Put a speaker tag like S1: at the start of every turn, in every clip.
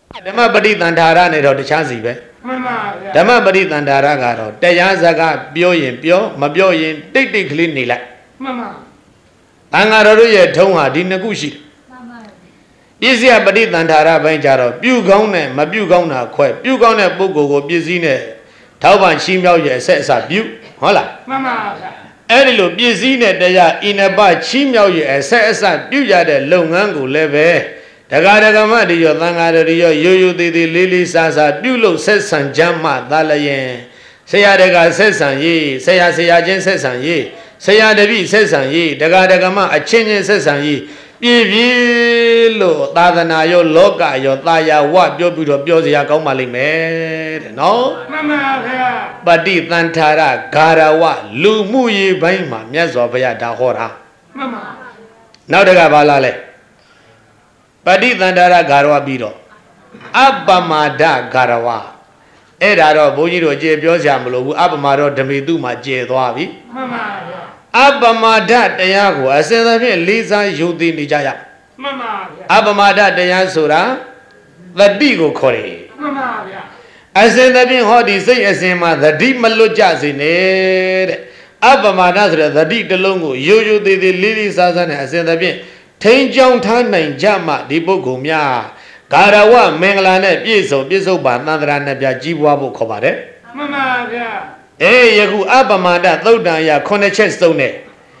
S1: Dhamma Pati Tandhara ne ro tachasi be. Dhamma Pati Tandhara ga ro taya saka pyo yin pyo, ma pyo yin tik tik kali ni lai. Anga ro ye thong ha diနှစ်ခုရှိတယ်ပစ္စည်းပฏิသင်္ဍာရပိုင်းကြတော့ပြုကောင်းနဲ့မပြုကောင်းတာခွဲပြုကောင်းတဲ့ပုဂ္ဂိုလ်ကိုပစ္စည်းနဲ့ထောက်ပံ့ရှင်းမြောက်ရဲ့အဆက်အစပြုဟုတ်လားမှန်ပါဗျာအဲ့ဒီလိုပစ္စည်းနဲ့တရားဣနပရှင်းမြောက်ရဲ့အဆက်အစပြုရတဲ့လုပ်ငန်းကိုလည်းပဲဒကာဒကမတွေရောသံဃာတွေရောရိုးရိုးသေးသေးလေးလေးစားစားပြုလို့ဆက်ဆံကြမှသာလျင်ဆရာတကဆက်ဆံရေးဆရာချင်းဆက်ဆံရေးဆရာတပည့်ဆက်ဆံရေးဒကာဒကမအချင်းချင်းဆက်ဆံရေးပြည့်ပြည့်လို့သာသနာရောလောကရောတာယာဝပြောပြီးတော့ပြောစရာကောင်းပါလိမ့်မယ်တဲ့နော်မှန်ပါဗျာပฏิသင်္ဍာရဂါရဝလူမှုရေးပိုင်းမှာမြတ်စွာဘုရားဒါဟောတာမှန်ပါနောက်တကဘာလာလဲပฏิသင်္ဍာရဂါရဝပြီးတော့အပမဒဂါရဝအဲ့ဒါတော့ဘုန်းကြီးတို့ကြေပြောစရာမလိုဘူးအပမတော့ဓမေတုမှာကျေသွားပြီမှန်ပါဗျာအပမဒတရားကိုအစဉ်သဖြင့်လေးစားယုံသိနေကြရမှန်ပါဗျာအပမဒတရားဆိုတာသတိကိုခေါ်တယ်မှန်ပါဗျာအစဉ်သဖြင့်ဟောဒီစိတ်အစဉ်မှာသတိမလွတ်ကြစေနဲ့တဲ့အပမဒဆိုတဲ့သတိတစ်လုံးကိုရိုးရိုးသေးသေးလေးလေးစားစားနဲ့အစဉ်သဖြင့်ထိန်းကြောင်းထားနိုင်ကြမှဒီပုဂ္ဂိုလ်များဂါရဝမင်္ဂလာနဲ့ပြည့်စုံပါသန္တရာနဲ့ပြကြီးပွားဖို့ခေါ်ပါတယ်မှန်ပါဗျာယခုအပမဒသုတ်တံရ9ချက်စုံနဲ့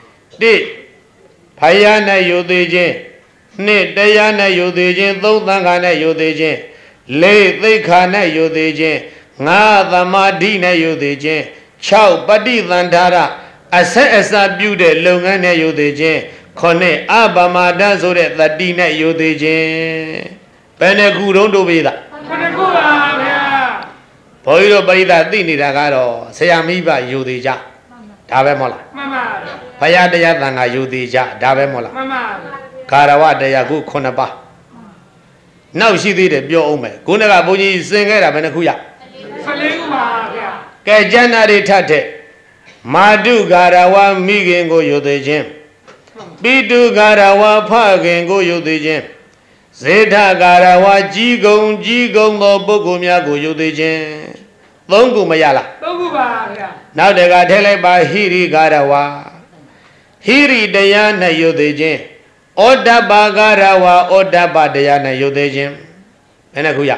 S1: 1ဖယားနဲ့ယုသေးခြင်း2တရားနဲ့ယုသေးခြင်း3သံဃာနဲ့ယုသေးခြင်း4သိက္ခာနဲ့ယုသေးခြင်း5သမာဓိနဲ့ယုသေးခြင်း6ပฏิသင်္ဍာရအဆက်အစပြုတဲ့လုပ်ငန်းနဲ့ယုသေးခြင်း9အပမဒဆိုတဲ့တတိနဲ့ယုသေးခြင်းဘယ်နှခုတုံးတို့ပေးတာ9ခုပါဗျာဘုန်းကြီးတို့ပရိသတ်သိနေတာကတော့ဆရာမိဘယုသေးကြဒါပဲမဟုတ်လားမှန်ပါဗျာဘုရားတရားသံဃာယုသေးကြဒါပဲမဟုတ်လားမှန်ပါဗျာဂါရဝတရားခု9ပါးနောက်ရှိသေးတယ်ပြောအောင်မယ်ခုနကဘုန်းကြီးစင်ခဲ့တာဘယ်နှခုရ14ခုပါဗျာကဲကျမ်းနာတွေထပ်တဲ့မာတုဂါရဝမိခင်ကိုယုသေးခြင်းပိတုဂါရဝဖခင်ကိုယုသေးခြင်းဇေထဂါရဝကြီးကုံသောပုဂ္ဂိုလ်များကိုယုသေးခြင်း3ခုမရလား3ခုပါဗျာနောက်တကထဲလိုက်ပါဟိရိဂါရဝဟိရိတရားနဲ့ယုသေးခြင်းဩတ္တပဂါရဝဩတ္တပတရားနဲ့ယုသေးခြင်းဘယ်နှခုရ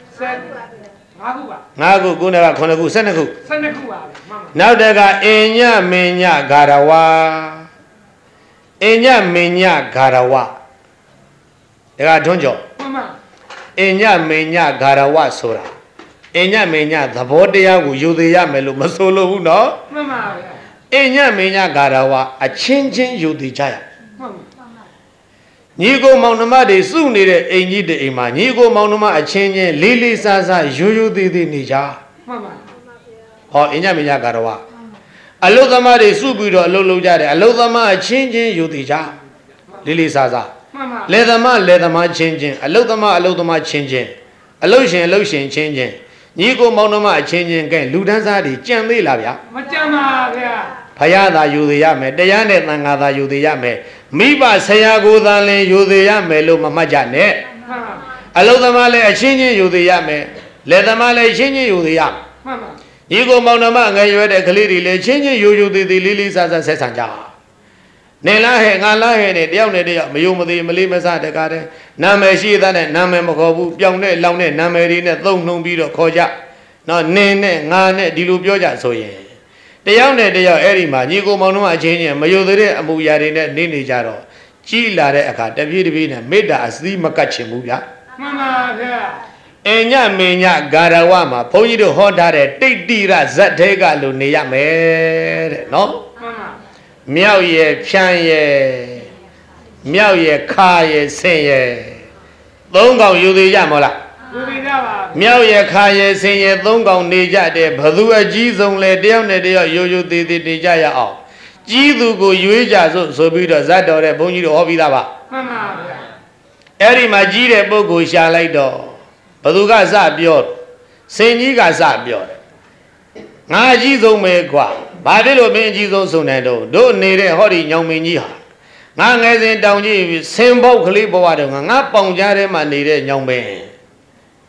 S1: 5ခုပါ5ခုခုနက9ခု12ခု12ခုပါနောက်တကအိညမင်ညဂါရဝအိညမင်ညဂါရဝဒါကထွန်းကြောမှန်ပါအိညမင်ညဂါရဝဆိုတာအိညမင်ညသဘောတရားကိုယူသေးရမယ်လို့မဆိုလို့ဘူးနော်မှန်ပါဗျာအိညမင်ညဂါရဝအချင်းချင်းယူသေးကြရမှန်ပါညီကိုမောင်နှမတွေစုနေတဲ့အိမ်ကြီးတဲ့အိမ်မှာညီကိုမောင်နှမအချင်းချင်းလေးလေးစားစားယူသေးသေးနေကြမှန်ပါဟောအိညမင်ညဂါရဝအလုသမားတွေစုပြီးတော့အလုလုပ်ကြတယ်အလုသမားအချင်းချင်းယူသေးကြလေးလေးစားစားလယ်သမားချင်းချင်းအလုသမားချင်းချင်းအလုရှင်ချင်းချင်းညီကိုမောင်နှမအချင်းချင်းကဲလူတန်းစားတွေကြံသေးလားဗျာမကြံပါဗျာဖယားသာယူသေးရမယ်တရားနဲ့သံဃာသာယူသေးရမယ်မိဘဆရာကိုသာလင်ယူသေးရမယ်လို့မမှတ်ကြနဲ့အလုသမားလည်းအချင်းချင်းယူသေးရမယ်လယ်သမားလည်းချင်းချင်းယူသေးရမှန်ပါညီကိုမောင်နှမငယ်ရွယ်တဲ့ကလေးတွေလည်းချင်းချင်းယူသေးသေးလေးလေးစားစားဆက်ဆံကြနေလားဟဲ့ငါလားဟဲ့နဲ့တယောက်နဲ့တယောက်မယုံမသေးမလေးမစားတကားတဲ့နာမည်ရှိတဲ့နဲ့နာမည်မခေါ်ဘူးပြောင်းတဲ့လောင်းတဲ့နာမည်တွေနဲ့သုံးနှုံပြီးတော့ခေါ်ကြနော်နင်းနဲ့ငါနဲ့ဒီလိုပြောကြဆိုရင်တယောက်နဲ့တယောက်အဲ့ဒီမှာညီကိုမောင်နှမအချင်းချင်းမယုံသေးတဲ့အမူအရာတွေနဲ့နေကြတော့ကြီးလာတဲ့အခါတပြေးတပြေးနဲ့မေတ္တာအစည်းမကတ်ချင်ဘူးဗျာမှန်ပါဗျာအညမင်းညဂါရဝမှာဘုန်းကြီးတို့ဟောထားတဲ့တိတ်တိရဇတ်ထဲကလို့နေရမယ်တဲ့နော်မှန်ပါမြောက်ရဲ့ဖြန်းရဲ့မြောက်ရဲ့ခါရဲ့ဆင်ရဲ့သုံးကောင်ယူသေးကြမလားယူသေးကြပါမြောက်ရဲ့ခါရဲ့ဆင်ရဲ့သုံးကောင်နေကြတဲ့ဘသူအကြီးဆုံးလဲတယောက်နဲ့တယောက်ယူသေးသေးနေကြရအောင်ကြီးသူကိုရွေးကြဆိုပြီးတော့ဇတ်တော်တဲ့ဘုန်းကြီးတို့ဟောပြီးသားပါမှန်ပါဗျာအဲ့ဒီမှာကြီးတဲ့ပုဂ္ဂိုလ်ရှာလိုက်တော့ဘသူကစပြောဆင်ကြီးကစပြောတယ်ငါအကြီးဆုံးပဲကွာဘာဖြစ်လို့မင်းအကြီးဆုံးဆုံးတယ်တို့နေတဲ့ဟောဒီညောင်မင်းကြီးဟာငါငယ်စဉ်တောင်ကြီးဆင်ပေါက်ကလေးဘဝတော့ငါပေါင်ကြားထဲမှာနေတဲ့ညောင်မင်း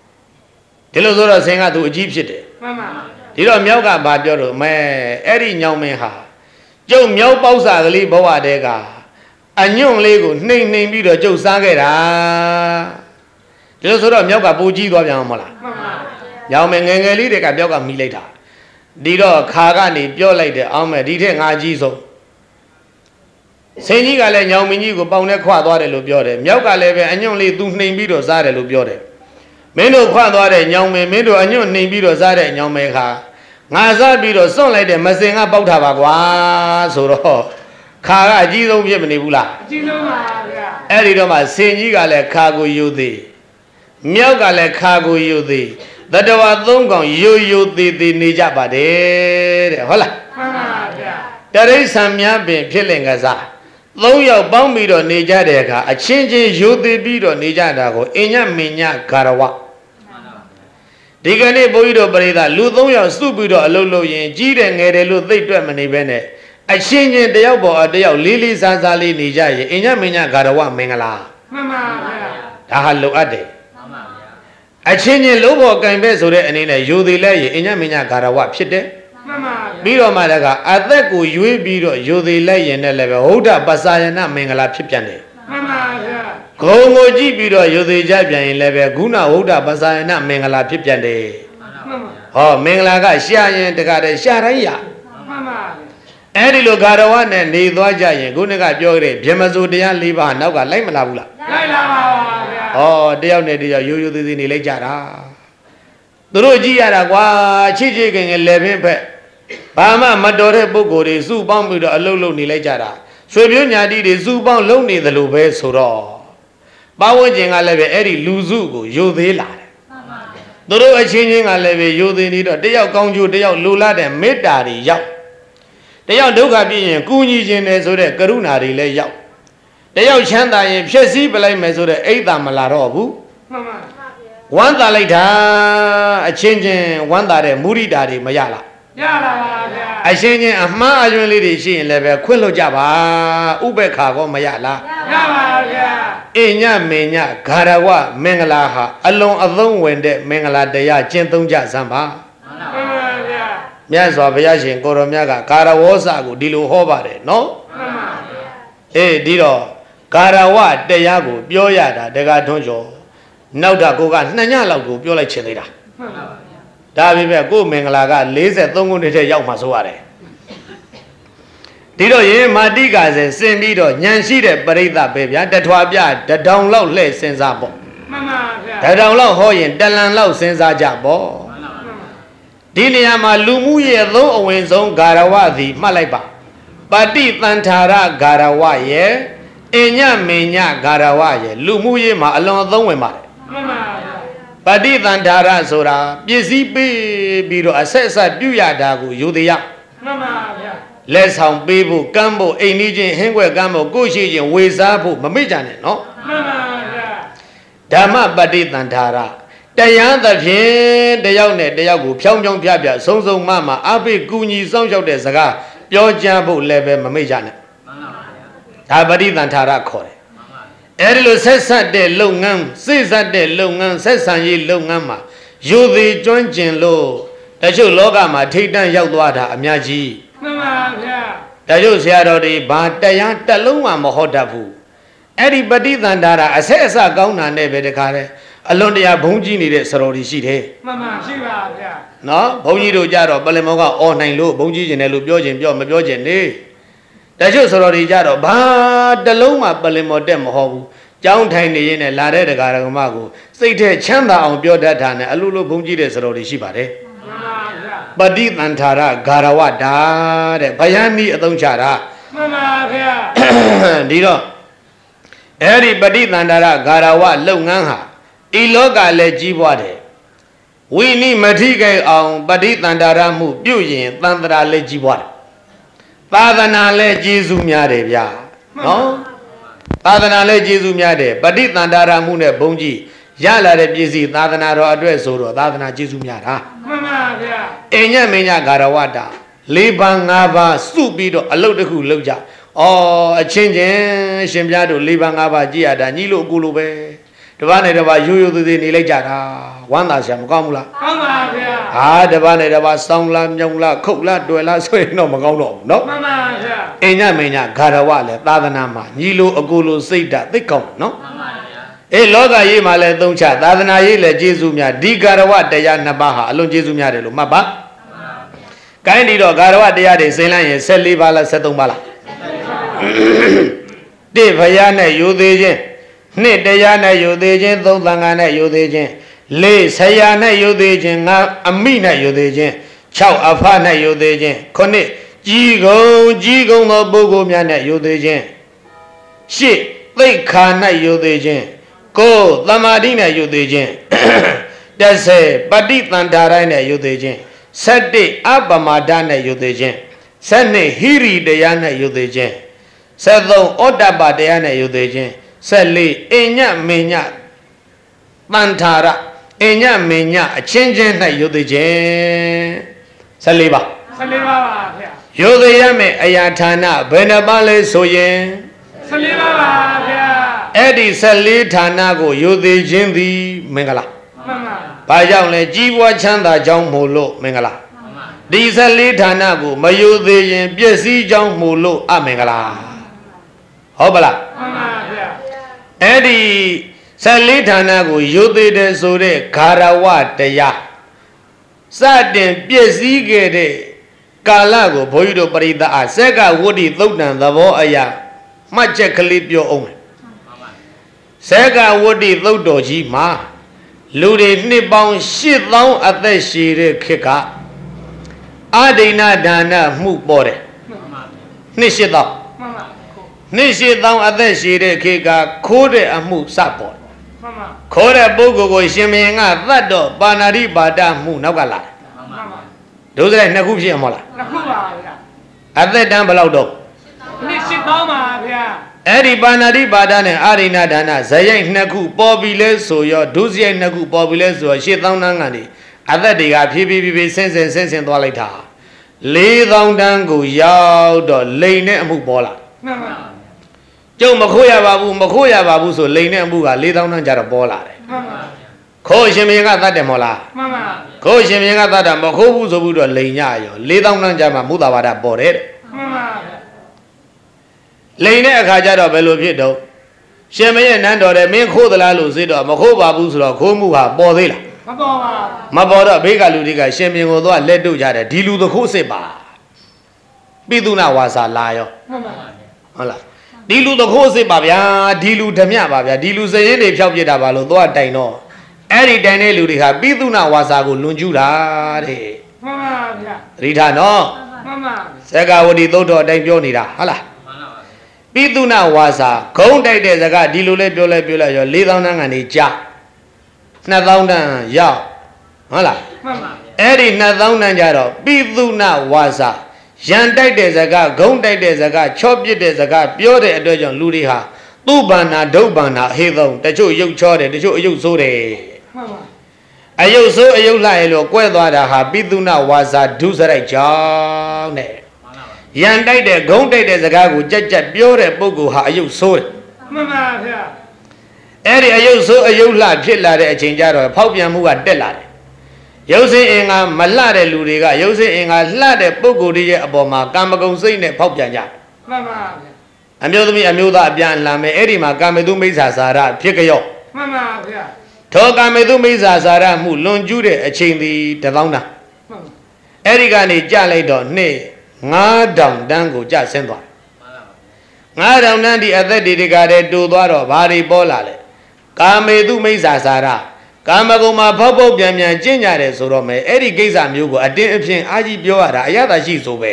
S1: ဒီလိုဆိုတော့ဆင်ကသူအကြီးဖြစ်တယ်မှန်ပါဒီတော့မြောက်ကဘာပြောတော့မဲအဲ့ဒီညောင်မင်းဟာကျုပ်မြောက်ပေါက်စာကလေးဘဝတည်းကအညွန့်လေးကိုနှိမ်ပြီးတော့ကျုပ်စားခဲ့တာဒီလိုဆိုတော့မြောက်ကပူကြီးသွားပြန်အောင်မလားမှန်ပါညောင်မင်းငယ်ငယ်လေးတွေကမြောက်ကမိလိုက်တာဒီတော့ခါကနေပြောလိုက်တယ်အောင်မဲ့ဒီထက်ငါကြီးဆုံးဆင်ကြီးကလည်းညောင်မင်းကြီးကိုပေါင်နဲ့ခွသွားတယ်လို့ပြောတယ်မြောက်ကလည်းပဲအညွန့်လေးသူနှိမ်ပြီးတော့စားတယ်လို့ပြောတယ်မင်းတို့ခွသွားတဲ့ညောင်မင်းမင်းတို့အညွန့်နှိမ်ပြီးတော့စားတဲ့ညောင်မင်းခါငါစားပြီးတော့စွန့်လိုက်တဲ့မစင်ကပေါက်တာပါကွာဆိုတော့ခါကအကြီးဆုံးဖြစ်မနေဘူးလားအကြီးဆုံးပါဗျာအဲ့ဒီတော့မှဆင်ကြီးကလည်းခါကိုယူသေးမြောက်ကလည်းခါကိုယူသေးတတဝသုံးကောင်ယူသေးနေကြပါတယ်တဲ့ဟုတ်လားမှန်ပါဗျာတရိษံများပင်ဖြစ်လင်ကစားသုံးယောက်ပေါင်းပြီးတော့နေကြတဲ့အခါအချင်းချင်းယူသေးပြီးတော့နေကြတာကိုအညမညဂရဝဒီကနေ့ဘုန်းကြီးတို့ပရိသတ်လူ3ယောက်စုပြီးတော့အလုပ်လုပ်ရင်ကြီးတယ်ငယ်တယ်လို့သိတွက်မနေပဲနဲ့အချင်းချင်းတယောက်ပေါ်တယောက်လေးလေးစားစားလေးနေကြရင်အညမညဂရဝမင်္ဂလာမှန်ပါဗျာဒါဟာလိုအပ်တယ်မှန်ပါဗျာအချင်းချင်းလုံးပေါ်ကင်ပဲဆိုတဲ့အနေနဲ့ယူသေးလဲရင်အညမညဂရဝဖြစ်တယ်မှန်ပါပြီးတော့မှလည်းကအသက်ကိုရွေးပြီးတော့ယူသေးလဲရင်လည်းပဲဟုတ်တာပစာယနာမင်္ဂလာဖြစ်ပြန်တယ်မှန်ပါဗျာဂုံကိုကြည့်ပြီးတော့ယူသေးကြပြန်ရင်လည်းပဲဂုဏဟုတ်တာပစာယနာမင်္ဂလာဖြစ်ပြန်တယ်ဟောမင်္ဂလာကရှာရင်တခါတည်းရှာတိုင်းရမှန်ပါအဲ့ဒီလိုဂါရဝနဲ့နေသွားကြရင်ခုနကပြောခဲ့တဲ့ဗြဟ္မစိုးတရား၄ပါးနောက်ကလိုက်မလာဘူးလားလိုက်လာပါဗျာဟောတယောက်နဲ့တယောက်ရိုးရိုးသေးသေးနေလိုက်ကြတာသူတို့ကြည့်ရတာကွာချစ်ချစ်ခင်ခင်လည်းဖင်းဖက်ဘာမှမတော်တဲ့ပုဂ္ဂိုလ်တွေစုပေါင်းပြီးတော့အလုတ်လုတ်နေလိုက်ကြတာဆွေမျိုးညာတိတွေစုပေါင်းလုံနေသလိုပဲဆိုတော့ပါဝန်းကျင်ကလည်းပဲအဲ့ဒီလူစုကိုယိုသေးလာတယ်သူတို့အချင်းချင်းကလည်းပဲယိုသေးနေတော့တယောက်ကောင်းကျိုးတယောက်လိုလားတဲ့မေတ္တာတွေရောက်တယောက်ဒုက္ခပြည့်ရင်ကူညီခြင်းတယ်ဆိုတဲ့ကရုဏာတွေလည်းရောက်တယောက်ချမ်းသာရင်ဖြည့်ဆည်းပလိုက်မယ်ဆိုတဲ့အိတ်သာမလာတော့ဘူးမှန်ပါဝမ်းသာလိုက်တာအချင်းချင်းဝမ်းသာတဲ့မုရိတာတွေမရလားရပါပါဗျာအချင်းချင်းအမှားအယွင်းလေးတွေရှိရင်လည်းပဲခွင့်လွတ်ကြပါဥပ္ပခါကောမရလားရပါဗျာအညမင်းညဂါရဝမင်္ဂလာဟာအလွန်အသုံးဝင်တဲ့မင်္ဂလာတရားကျင့်သုံးကြစမ်းပါမှန်ပါဗျာမြတ်စွာဘုရားရှင်ကိုရောမြတ်ကဂါရဝောစကိုဒီလိုဟောပါတယ်နော်မှန်ပါဗျာဒီတော့ဂါရဝတရားကိုပြောရတာတက္ကထွန်းကျော်နောက်တာကိုက2ညလောက်ကိုပြောလိုက်ချင်သေးတာမှန်ပါဒါပေမဲ့ကို့မင်္ဂလာက43ခုနှစ်ထဲရောက်မှဆိုရတယ်ဒီတော့ရင်မာတိကာစေစင်ပြီးတော့ညံရှိတဲ့ပရိသတ်ပဲဗျာတထွာပြတထောင်လောက်လှည့်စဉ်းစားပေါ့မှန်ပါဗျာတထောင်လောက်ဟောရင်တလန်လောက်စဉ်းစားကြပေါ့ဒီနေရာမှာလူမှုရဲ့သုံးအဝင်ဆုံးဂါရဝသည်မှတ်လိုက်ပါပฏิသန္ဓာရဂါရဝရဲ့အညမညဂါရဝရဲ့လူမှုရေးမှာအလွန်အသုံးဝင်ပါတယ်မှန်ပါပฏิသန္ဓာရဆိုတာပစ္စည်းပေးပြီးတော့အဆက်အဆက်ပြုရတာကိုယူသေးရမှန်ပါဗျာလက်ဆောင်ပေးဖို့ကမ်းဖို့အိမ်ကြီးချင်းဟင်းခွက်ကမ်းဖို့ကိုရှိချင်းဝေစားဖို့မမေ့ကြနဲ့နော်မှန်ပါဗျာဓမ္မပฏิသန္ဓာရတရားသဖြင့်တယောက်နဲ့တယောက်ကိုဖြောင်းဖြောင်းပြပြဆုံးဆုံးမအပိကူညီစောင့်ရှောက်တဲ့စကားပြောကြားဖို့လည်းပဲမမေ့ကြနဲ့မှန်ပါဗျာဒါပฏิသန္ဓာရခေါ်တယ်အဲ့ဒီလိုဆက်ဆက်တဲ့လုပ်ငန်းစိတ်ဆက်တဲ့လုပ်ငန်းဆက်ဆံရေးလုပ်ငန်းမှာယူသည်ကျွမ်းကျင်လို့တချို့လောကမှာထိတ်တန့်ရောက်သွားတာအများကြီးမှန်ပါဗျာတချို့ဆရာတော်တွေဘာတရားတစ်လုံးမှမဟောတတ်ဘူးအဲ့ဒီပฏิသန္ဓာရအဆက်အစကောင်းတာနဲ့ပဲတခါတည်းအလွန်တရာဘုံကြီးနေတဲ့ဆရာတော်တွေရှိတယ်မှန်ပါရှိပါဗျာနော်ဘုံကြီးတို့ကြတော့ပလင်မောကအော်နိုင်လို့ဘုံကြီးကျင်တယ်လို့ပြောခြင်းပြောမပြောခြင်းနေတချို့ဆရာတော်တွေကြတော့ဘာတလုံးမှပလင်မောတက်မဟောဘူးကြောင်းထိုင်နေရင်လည်းလာတဲ့တရားဓမ္မကိုစိတ်ထဲချမ်းသာအောင်ပြောတတ်တာနဲ့အလိုလိုဘုံကြီးတဲ့ဆရာတော်တွေရှိပါတယ်မှန်ပါဗျာပฏิသန္ဓာရဂါရဝတာတဲ့ဘယံဤအသုံးချတာမှန်ပါဗျာဒီတော့အဲ့ဒီပฏิသန္ဓာရဂါရဝလုပ်ငန်းဟာဤလောကလည်းကြီးပွားတယ်ဝိနိမထိခိုက်အောင်ပฏิသန္ဓာရမှုပြုရင်သန္တရာလည်းကြီးပွားတယ်သာသနာလည်းကျေးဇူးများတယ်ဗျာနော်သာသနာလည်းကျေးဇူးများတယ်ပฏิသန္ဓာရမှုနဲ့ဘုံကြီးရလာတဲ့ပစ္စည်းသာသနာတော်အတွက်ဆိုတော့သာသနာကျေးဇူးများတာမှန်ပါဗျာအညမညဂါရဝတာ၄ပါး၅ပါးစုပြီးတော့အလုတ်တစ်ခုလုပ်ကြအချင်းချင်းရှင်ပြားတို့၄ပါး၅ပါးကြည်ရတာညီလို့အကူလိုပဲတပားနဲ့တပားရိုးရိုးသေးသေးနေလိုက်ကြတာဝမ်းသာစရာမကောင်းဘူးလား
S2: ကောင်းပါဗျာ
S1: ဟာတပားနဲ့တပားစောင်းလားမြောင်းလားခုတ်လားတွေ့လားဆိုရင်တော့မကောင်းတော့ဘူးနော်
S2: မှန်ပါဗျာ
S1: အညမင်းညဂါရဝလည်းသာသနာမှာညီလိုအကိုလိုစိတ်ဓာတ်သိကောင်းနော်
S2: မှန်ပါဗျာ
S1: အေးလောကကြီးမှာလည်းသုံးချသာသနာရေးလည်းကျေးဇူးများဒီဂါရဝတရားနှစ်ပါးဟာအလွန်ကျေးဇူးများတယ်လို့မှတ်ပါကိုင်းဒီတော့ဂါရဝတရားတွေစိမ့်လိုက်ရင်14ပါးလား73ပါးလားတိဘုရားနဲ့ယူသေးခြင်းနှစ်တရားနဲ့ယူသေးခြင်းသုံးသံဃာနဲ့ယူသေးခြင်းလေးဆရာနဲ့ယူသေးခြင်းငါအမိနဲ့ယူသေးခြင်း6အဖနဲ့ယူသေးခြင်း9ကြီးကုံသောပုဂ္ဂိုလ်များနဲ့ယူသေးခြင်း10သိက္ခာနဲ့ယူသေးခြင်း9သမာဓိနဲ့ယူသေးခြင်း10ပฏิသန္တာရိုင်းနဲ့ယူသေးခြင်း17အပမဒနဲ့ယူသေးခြင်း12ဟိရိတရားနဲ့ယူသေးခြင်း13ဩတ္တပတရားနဲ့ယူသေးခြင်း14အညမညတန်ထာရအညမညအချင်းချင်း၌ယူသေးခြင်း14ပါ
S2: 14ပါပါဗျာ
S1: ယူသေးရမယ်အရာဌာနဘယ်နှပါလဲဆိုရင်
S2: 14ပါပါဗျာ
S1: အဲ့ဒီ14ဌာနကိုယူသေးခြင်းသည်မင်္ဂလာ
S2: မှန်ပါ
S1: ဘာကြောင့်လဲကြီးပွားချမ်းသာကြောင်းမို့လို့မင်္ဂလာဒီ14ဌာနကိုမယူသေးရင်ပျက်စီးကြောင်းမို့လို့အမင်္ဂလာဟုတ်ပါလား
S2: မှန်ပါဗျာ
S1: အဲ့ဒီ14ဌာနကိုယူသေးတယ်ဆိုတဲ့ဂါရဝတရားစတင်ပျက်စီးခဲ့တဲ့ကာလကိုဘုန်းကြီးတို့ပရိသတ်အားစက္ကဝတ္တိသုတ်တံသဘောအရာမှတ်ချက်ကလေးပြောအောင်မယ်စက္ကဝတ္တိသုတ်တော်ကြီးမှာလူတွေနှစ်ပေါင်း8000အသက်ရှည်တဲ့ခေတ်ကအဒိဏဒါနမှုပေါ်တယ်နှစ်8000နှစ်8000အသက်ရှည်တဲ့ခေတ်ကခိုးတဲ့အမှုစပေါ်တယ်ခိုးတဲ့ပုဂ္ဂိုလ်ကိုရှင်မင်းကသတ်တော့ပါဏာတိပါဒမှုနောက်ကလာတယ်ဒုစရိုက်နှစ်ခုဖြစ်ရမလား
S2: နှစ်ခုပါဗျာ
S1: အသက်တန်းဘယ်လောက်တော့
S2: နှစ်8000ပါဗျာ
S1: အဲ့ဒီပါဏာတိပါဒနဲ့အာရိဏဒါနဇယိုက်နှစ်ခုပေါ်ပြီလဲဆိုရောဒုစရိုက်နှစ်ခုပေါ်ပြီလဲဆိုရော8000တန်းကနေအသက်တွေကဖြည်းဖြည်းဆင်းဆင်းသွားလိုက်တာ4000တန်းကိုရောက်တော့လိန်နဲ့အမှုပေါ်လာ
S2: မှန်ပါ
S1: ကျုံမခိုးရပါဘူးဆိုလိန်နဲ့အမှုက4000တန်းကြတော့ပေါ်လာတယ်
S2: မှန်ပါ
S1: ခိုးရှင်မင်းကသတ်တယ်မဟုတ်လား
S2: မှန်ပါ
S1: ခိုးရှင်မင်းကသတ်တာမခိုးဘူးဆိုပြီးတော့လိန်ညရော4000တန်းကြမှာမုဒ္ဒဘာဒပေါ်တယ်တဲ့
S2: မှန်ပါ
S1: လိန်တဲ့အခါကျတော့ဘယ်လိုဖြစ်တော့ရှင်မင်းရဲ့နန်းတော်တယ်မင်းခိုးသလားလို့သိတော့မခိုးပါဘူးဆိုတော့ခိုးမှုဟာပေါ်သေးလား
S2: မပေါ်ပါ
S1: မပေါ်တော့ဘေးကလူတွေကရှင်မင်းကိုသွားလက်တို့ကြတယ်ဒီလူသခိုးစစ်ပါပိသုနာဝါစာလာရော
S2: မှန်ပါ
S1: ဟုတ်လားဒီလူသခိုးစစ်ပါဗျာဒီလူဓမြပါဗျာဒီလူစရင်တွေဖြောက်ပြစ်တာပါလို့သွားတိုင်တော့အဲ့ဒီတိုင်တဲ့လူတွေဟာပိသုနာဝါစာကိုလွန်ကျူးတာတဲ့
S2: မှန်ပါဗျာ
S1: သတိထားနော်
S2: မှန်ပါ
S1: စက္ကဝတိသုတ်တော်အတိုင်းပြောနေတာဟုတ်လားပိသုနာဝါစာဂုံးတိုက်တဲ့စကားဒီလိုလဲပြောလဲရော4000တန်းကနေကြာ2000တန်းရောက်ဟုတ်လား
S2: မှန်ပါ
S1: အဲ့ဒီ2000တန်းကြတော့ပိသုနာဝါစာရန်တိုက်တဲ့စကားဂုံးတိုက်တဲ့စကားချော့ပစ်တဲ့စကားပြောတဲ့အတွက်ကြောင့်လူတွေဟာသူ့ဘာနာဒုဗ္ဗနာဟေသုံးတချို့ရုပ်ချောတယ်တချို့အယုတ်ဆိုးတယ်
S2: မှန်ပါ
S1: အယုတ်ဆိုးအယုတ်လှရဲ့လို့ကွဲသွားတာဟာပိသုနာဝါစာဒုစရိုက်ကြောင့်တဲ့ရန်တိုက်တဲ့ဂုံးတိုက်တဲ့စကားကိုကြက်ပြောတဲ့ပုဂ္ဂိုလ်ဟာအယုတ်ဆိုးတယ်
S2: မှန်ပါဗျာ
S1: အဲ့ဒီအယုတ်ဆိုးအယုတ်လှဖြစ်လာတဲ့အချိန်ကျတော့ဖောက်ပြန်မှုကတက်လာတယ်ရုပ်စင်းအင်္ဂါမလှတဲ့လူတွေကရုပ်စင်းအင်္ဂါလှတဲ့ပုဂ္ဂိုလ်တွေရဲ့အပေါ်မှာကာမဂုဏ်စိတ်နဲ့ဖောက်ပြန်ကြတယ်
S2: မှန်ပါဗျာ
S1: အမျိုးသမီးအမျိုးသားအပြန်လှမ်းမယ်အဲ့ဒီမှာကာမေတုမိစ္ဆာစာရဖြစ်ကြော
S2: မှန်ပါဗျာ
S1: ထောကာမေတုမိစ္ဆာစာရမှုလွန်ကျူးတဲ့အချိန်ဒီ1000တန်းအဲ့ဒီကနေကြလိုက်တော့နှစ်9000တန်းကိုကြဆင်းသွား9000တန်းဒီအသက်တွေကတည်းတူသွားတော့ဘာတွေပေါ်လာလဲကာမေတုမိစ္ဆာစာရကာမဂုဏ်မှာဖောက်ပြန်ကျင့်ကြတယ်ဆိုတော့မယ်အဲ့ဒီကိစ္စမျိုးကိုအတင်းအဖျင်အာကြီးပြောရတာအရသာရှိဆိုပဲ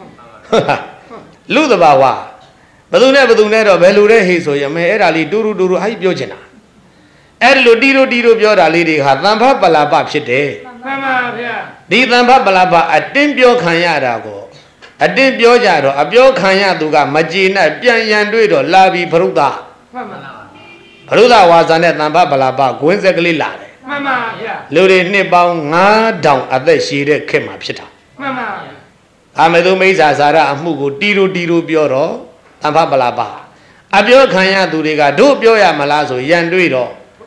S1: လူတဘာဝဘသူနဲ့တော့ဘယ်လိုလဲဟေ့ဆိုရင်မဲအဲ့ဒါလေးတူအာကြီးပြောချင်တာအဲ့ဒီလိုတီရိုပြောတာလေးတွေဟာသံဖပလာပဖြစ်တယ်
S2: မှန်ပါဗျာ
S1: ဒီသံဖပလာပအတင်းပြောခံရတာကိုအတင်းပြောကြတော့အပြောခံရသူကမကြေနပ်ပြန်ရန်တွေ့တော့လာပြီဘရုဒ္ဓ
S2: မှန်ပါ
S1: ဘရုဒ္ဓဝါစာနဲ့သံဖပလာပဂွင်းဆက်ကလေးလာတယ်
S2: မှန်ပါဗျာ
S1: လူတွေနှစ်ပေါင်း9000အသက်ရှည်တဲ့ခေတ်မှာဖြစ်တာ
S2: မှန်ပါ
S1: အာမေတုမိစ္ဆာစာရအမှုကိုတီရိုပြောတော့သံဖပလာပအပြောခံရသူတွေကတို့ပြောရမလားဆိုရန်တွေ့တော့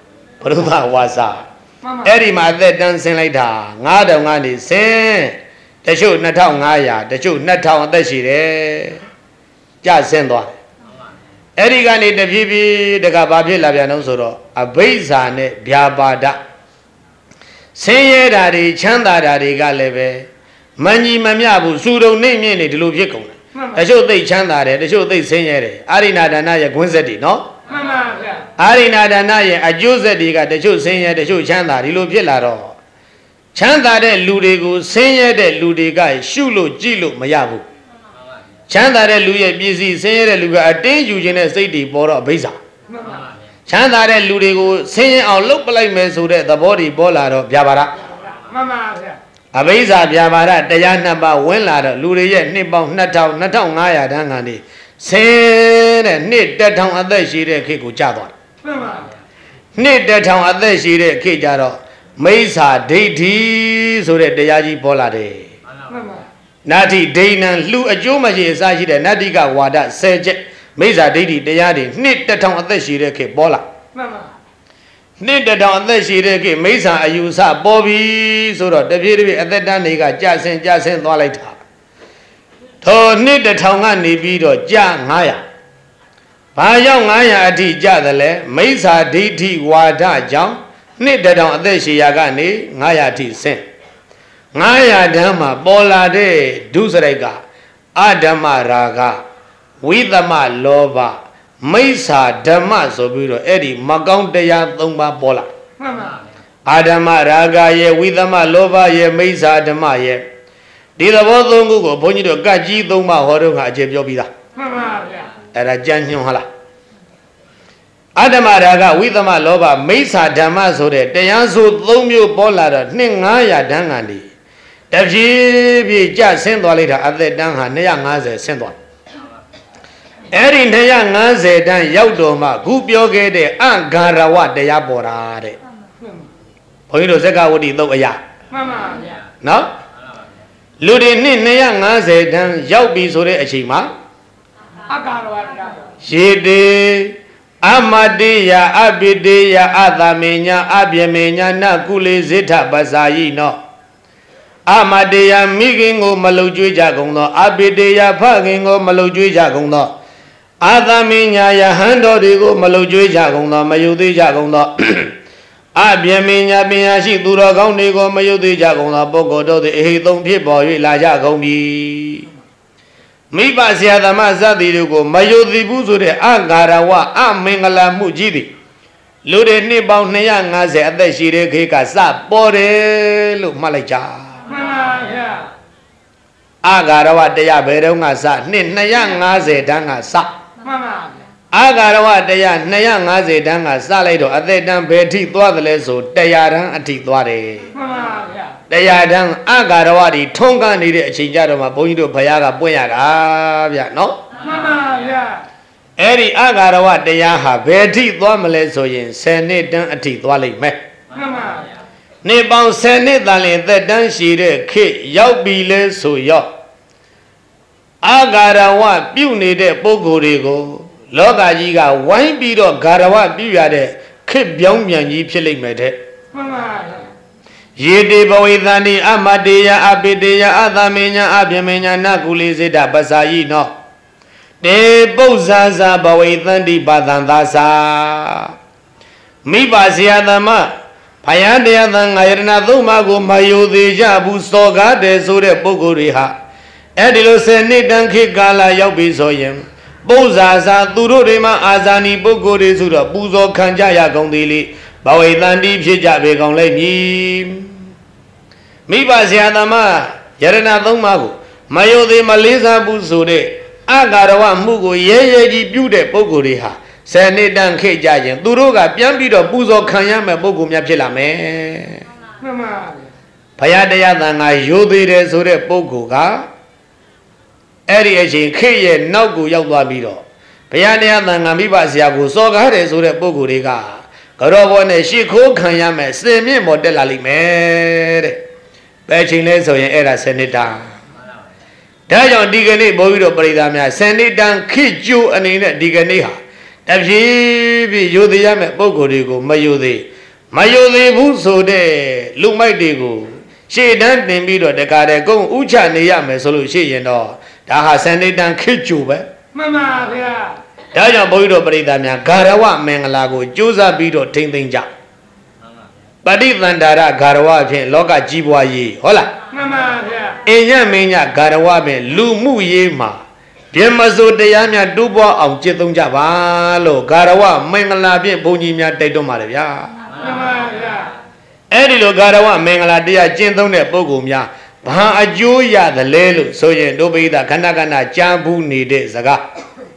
S1: ရုသဝါစာအဲ့ဒီမှာအသက်တန်းဆင်းလိုက်တာ9000ကနေဆင်းတချို့2500တချို့2000အသက်ရှိတယ်ကြဆင်းသွားအဲ့ဒီကနေတဖြည်းဖြည်းတကဘာဖြစ်လာပြန်တော့ဆိုတော့အဘိဇာနဲ့ဗျာပါဒဆင်းရဲတာတွေချမ်းသာတာတွေကလည်းပဲမညီမမျှဘူးစူတုံနှိမ့်မြင့်နေဒီလိုဖြစ်ကုန်တယ်တချို့သိချမ်းသာတယ်တချို့သိဆင်းရဲတယ်အာရိနာဒါနရဲ့ခွင်းဆက်တွေနော်မှန်ပါဗျာအာရိနာဒါနရဲ့အကျိုးဆက်တွေကတချို့ဆင်းရဲတချို့ချမ်းသာဒီလိုဖြစ်လာတော့ချမ်းသာတဲ့လူတွေကိုဆင်းရဲတဲ့လူတွေကရှုလို့ကြည့်လို့မရဘူးချမ်းသာတဲ့လူရဲ့ပစ္စည်းဆင်းရဲတဲ့လူကအတင်းယူခြင်းနဲ့စိတ်တွေပေါ်တော့အဘိဇာမှန်ပါဗျာချမ်းသာတဲ့လူတွေကိုဆင်းရဲအောင်လှုပ်ပလိုက်မယ်ဆိုတဲ့သဘောတွေပေါ်လာတော့ဗျာပါဒမှန်ပါဗျာအဘိဇာဗျာပါဒတရားနှစ်ပါးဝင်လာတော့လူတွေရဲ့နှစ်ပေါင်း2000 2500တန်းကနေဆင်းတဲ့နှစ်1000အသက်ရှိတဲ့ခေတ်ကိုကြာသွားတယ်မှန်ပါဗျာနှစ်1000အသက်ရှိတဲ့ခေတ်ကြတော့မိစ္ဆာဒိဋ္ဌိဆိုတဲ့တရားကြီးပေါ်လာတယ်မှန်ပါနာတိဒိဋ္ဌံလှူအကျိုးမရှိအစရှိတဲ့နတ္တိကဝါဒ10ချက်မိစ္ဆာဒိဋ္ဌိတရားတွေနှစ်1000အသက်ရှိတဲ့ခေတ်ပေါ်လာမှန်ပါနှစ်1000အသက်ရှိတဲ့ခေတ်မိစ္ဆာအယူဆပေါ်ပြီဆိုတော့တပြေးတပြေးအသက်တန်းတွေကကြဆင်းသွားလိုက်တာထိုနှစ်1000ကနေပြီးတော့ကြ900ဘာကြောင့်900အထိကြတယ်လဲမိစ္ဆာဒိဋ္ဌိဝါဒကြောင့်နှစ်1000အသက်ရှိရာကနေ900အထိဆင်း900တန်းမှာပေါ်လာတဲ့ဒုစရိုက်ကအဓမ္မရာဂဝိသမလောဘမိစ္ဆာဓမ္မဆိုပြီးတော့အဲ့ဒီမကောင်းတရား3ပါးပေါ်လာမှန်ပါအာဓမ္မရာဂရဲ့ဝိသမလောဘရဲ့မိစ္ဆာဓမ္မရဲ့ဒီသဘော3ခုကိုဘုန်းကြီးတို့ကတ်ကြီး3ပါးဟောတော့ကအကျေပြောပြီးသားမှန်ပါဗျာအဲ့ဒါကြံ့ညွှန်ဟလားအာဓမ္မရာဂဝိသမလောဘမိစ္ဆာဓမ္မဆိုတဲ့တရားဆို3မျိုးပေါ်လာတော့နှစ်900တန်းကနေတဖြည်းဖြည်းကျဆင်းသွားလိုက်တာအသက်တန်းဟာ250ဆင်းသွားအဲ့ဒီ250တန်းရောက်တော့မှခုပြောခဲ့တဲ့အဂါရဝတရားပေါ်တာတဲ့ဘုန်းကြီးတို့ဇက္ကဝတ္တိသုတ်အရာမှန်ပါဗျာနော်လူတွေနှစ်250တန်းရောက်ပြီဆိုတဲ့အချိန်မှာအဂါရဝတရားရေတေအမတေယအပိတေယအသမေညာအပြမေညာနကုလေဇိထပဇာယိနောအမတေယမိခင်ကိုမလုံကျွေးကြကုန်သောအပိတေယဖခင်ကိုမလုံကျွေးကြကုန်သောအာသမင်ညာယဟန်တော်တွေကိုမလုံကျွေးကြကုန်သောမယုသေးကြကုန်သောအပြမင်ညာပညာရှိသူတော်ကောင်းတွေကိုမယုသေးကြကုန်သောပုဂ္ဂိုလ်တို့သည်အဟိသုံးဖြစ်ပေါ်၍လာကြကုန်ပြီမိဘဆရာသမားစသည်တို့ကိုမယုသေးဘူးဆိုတဲ့အဂါရဝအမင်္ဂလာမှုကြီးသည်လူတွေနှစ်ပေါင်း250အသက်ရှိတဲ့ခေတ်ကစပေါ်တယ်လို့မှတ်လိုက်ကြမှန်ပါဗျာအဂါရဝတရားဘယ်တော့ကစနှစ်250တန်းကစမှန်ပါဗျာအဂါရဝတရား250တန်းကစလိုက်တော့အသက်တန်းဘယ်ထိသွားသလဲဆို100တန်းအထိသွားတယ်မှန်ပါဗျာ100တန်းအဂါရဝတွေထုံးကန်းနေတဲ့အချိန်ကြတော့မှဘုန်းကြီးတို့ဘုရားကပွင့်ရတာဗျာနော်မှန်ပါဗျာအဲ့ဒီအဂါရဝတရားဟာဘယ်ထိသွားမလဲဆိုရင်10နှစ်တန်းအထိသွားလိမ့်မယ်မှန်ပါဗျာနေပေါင်း10နှစ်တန်လင်သက်တမ်းရှိတဲ့ခေတ်ရောက်ပြီလဲဆိုရောက်အာဂါရဝပြုနေတဲ့ပုဂ္ဂိုလ်တွေကိုလောကကြီးကဝိုင်းပြီးတော့ဂါရဝပြုရတဲ့ခေတ်ပြောင်းပြန်ကြီးဖြစ်လိမ့်မယ်တဲ့မှန်ပါဗျာယေတေဘဝေသန္တိအမတေယအပိတေယအသမေညာအပြမေညာနကုလေစေတပဇာယိနောတေပုဇ္ဇာဇာဘဝေသန္တိပါသံသာသာမိဘဆရာသမားဖယားတရားသံဃာယရဏသုံးပါးကိုမယုသေးကြဘူးစော်ကားတယ်ဆိုတဲ့ပုဂ္ဂိုလ်တွေဟာအဲ့ဒီလို10နှစ်တန်းခေတ်ကာလရောက်ပြီဆိုရင်ပုဇ္ဇာဇာသူတို့တွေမှာအာဇာနည်ပုဂ္ဂိုလ်တွေဆိုတော့ပူဇော်ခံကြရကုန်သေးလေဘဝေတန်တိဖြစ်ကြပေကုန်လိမ့်မည်မိဘဆရာသမားယရဏသုံးပါးကိုမယုသေးမလေးစားဘူးဆိုတဲ့အဂါရဝမှုကိုရဲရဲကြီးပြုတဲ့ပုဂ္ဂိုလ်တွေဟာ10နှစ်တန်းခေတ်ကြရင်သူတို့ကပြန်ပြီးတော့ပူဇော်ခံရမယ့်ပုဂ္ဂိုလ်များဖြစ်လာမယ်မှန်ပါဗျာဘုရားတရားသံဃာယိုသေးတယ်ဆိုတဲ့ပုဂ္ဂိုလ်ကအဲ့ဒီအချိန်ခေတ်ရဲ့နောက်ကိုရောက်သွားပြီးတော့ဘုရားတရားသံဃာမိဘဆရာကိုစော်ကားတယ်ဆိုတဲ့ပုဂ္ဂိုလ်တွေကကြောဘောနဲ့ရှ िख ိုးခံရမယ်စင်မြင့်ပေါ်တက်လာလိမ့်မယ်တဲ့ဘယ်ချိန်လဲဆိုရင်အဲ့ဒါ10နှစ်တန်းဒါကြောင့်ဒီကနေ့ဘုန်းကြီးတို့ပရိသတ်များ10နှစ်တန်းခေတ်ကျိုးအနေနဲ့ဒီကနေ့ဟာတဖြည်းဖြည်းယိုသေးရမယ့်ပုဂ္ဂိုလ်တွေကိုမယိုသေးမယုံသေးဘူးဆိုတဲ့လူမိုက်တွေကိုရှေ့တန်းတင်ပြီးတော့တကားတဲ့ကုန်းဥချနေရမယ်ဆိုလို့ရှိရင်တော့ဒါဟာစန္ဒိတံခေကျူပဲ
S2: မှန်ပါဗျာ
S1: ဒါကြောင့်ဘုန်းကြီးတို့ပရိသတ်များဂါရဝမင်္ဂလာကိုကြိုးစားပြီးတော့ထိမ့်သိမ့်ကြပဋိသန္တာရဂါရဝဖြင့်လောကကြီးပွားရေးဟုတ်လား
S2: မှန်ပါဗျာ
S1: အညမင်းညဂါရဝဖြင့်လူမှုရေးမှာပြမစိုးတရားများတိုးပွားအောင်ကျင့်သုံးကြပါလို့ဂါရဝမင်္ဂလာဖြင့်ဘုန်းကြီးများတိုက်တွန်းပါတယ်ဗျာ
S2: မှန်ပါဗျာ
S1: အဲ့ဒီလိုဂါရဝမင်္ဂလာတရားကျင့်သုံးတဲ့ပုဂ္ဂိုလ်များဘာအကျိုးရသလဲလို့ဆိုရင်တို့ပိဋကခဏခဏကြားဘူးနေတဲ့စကား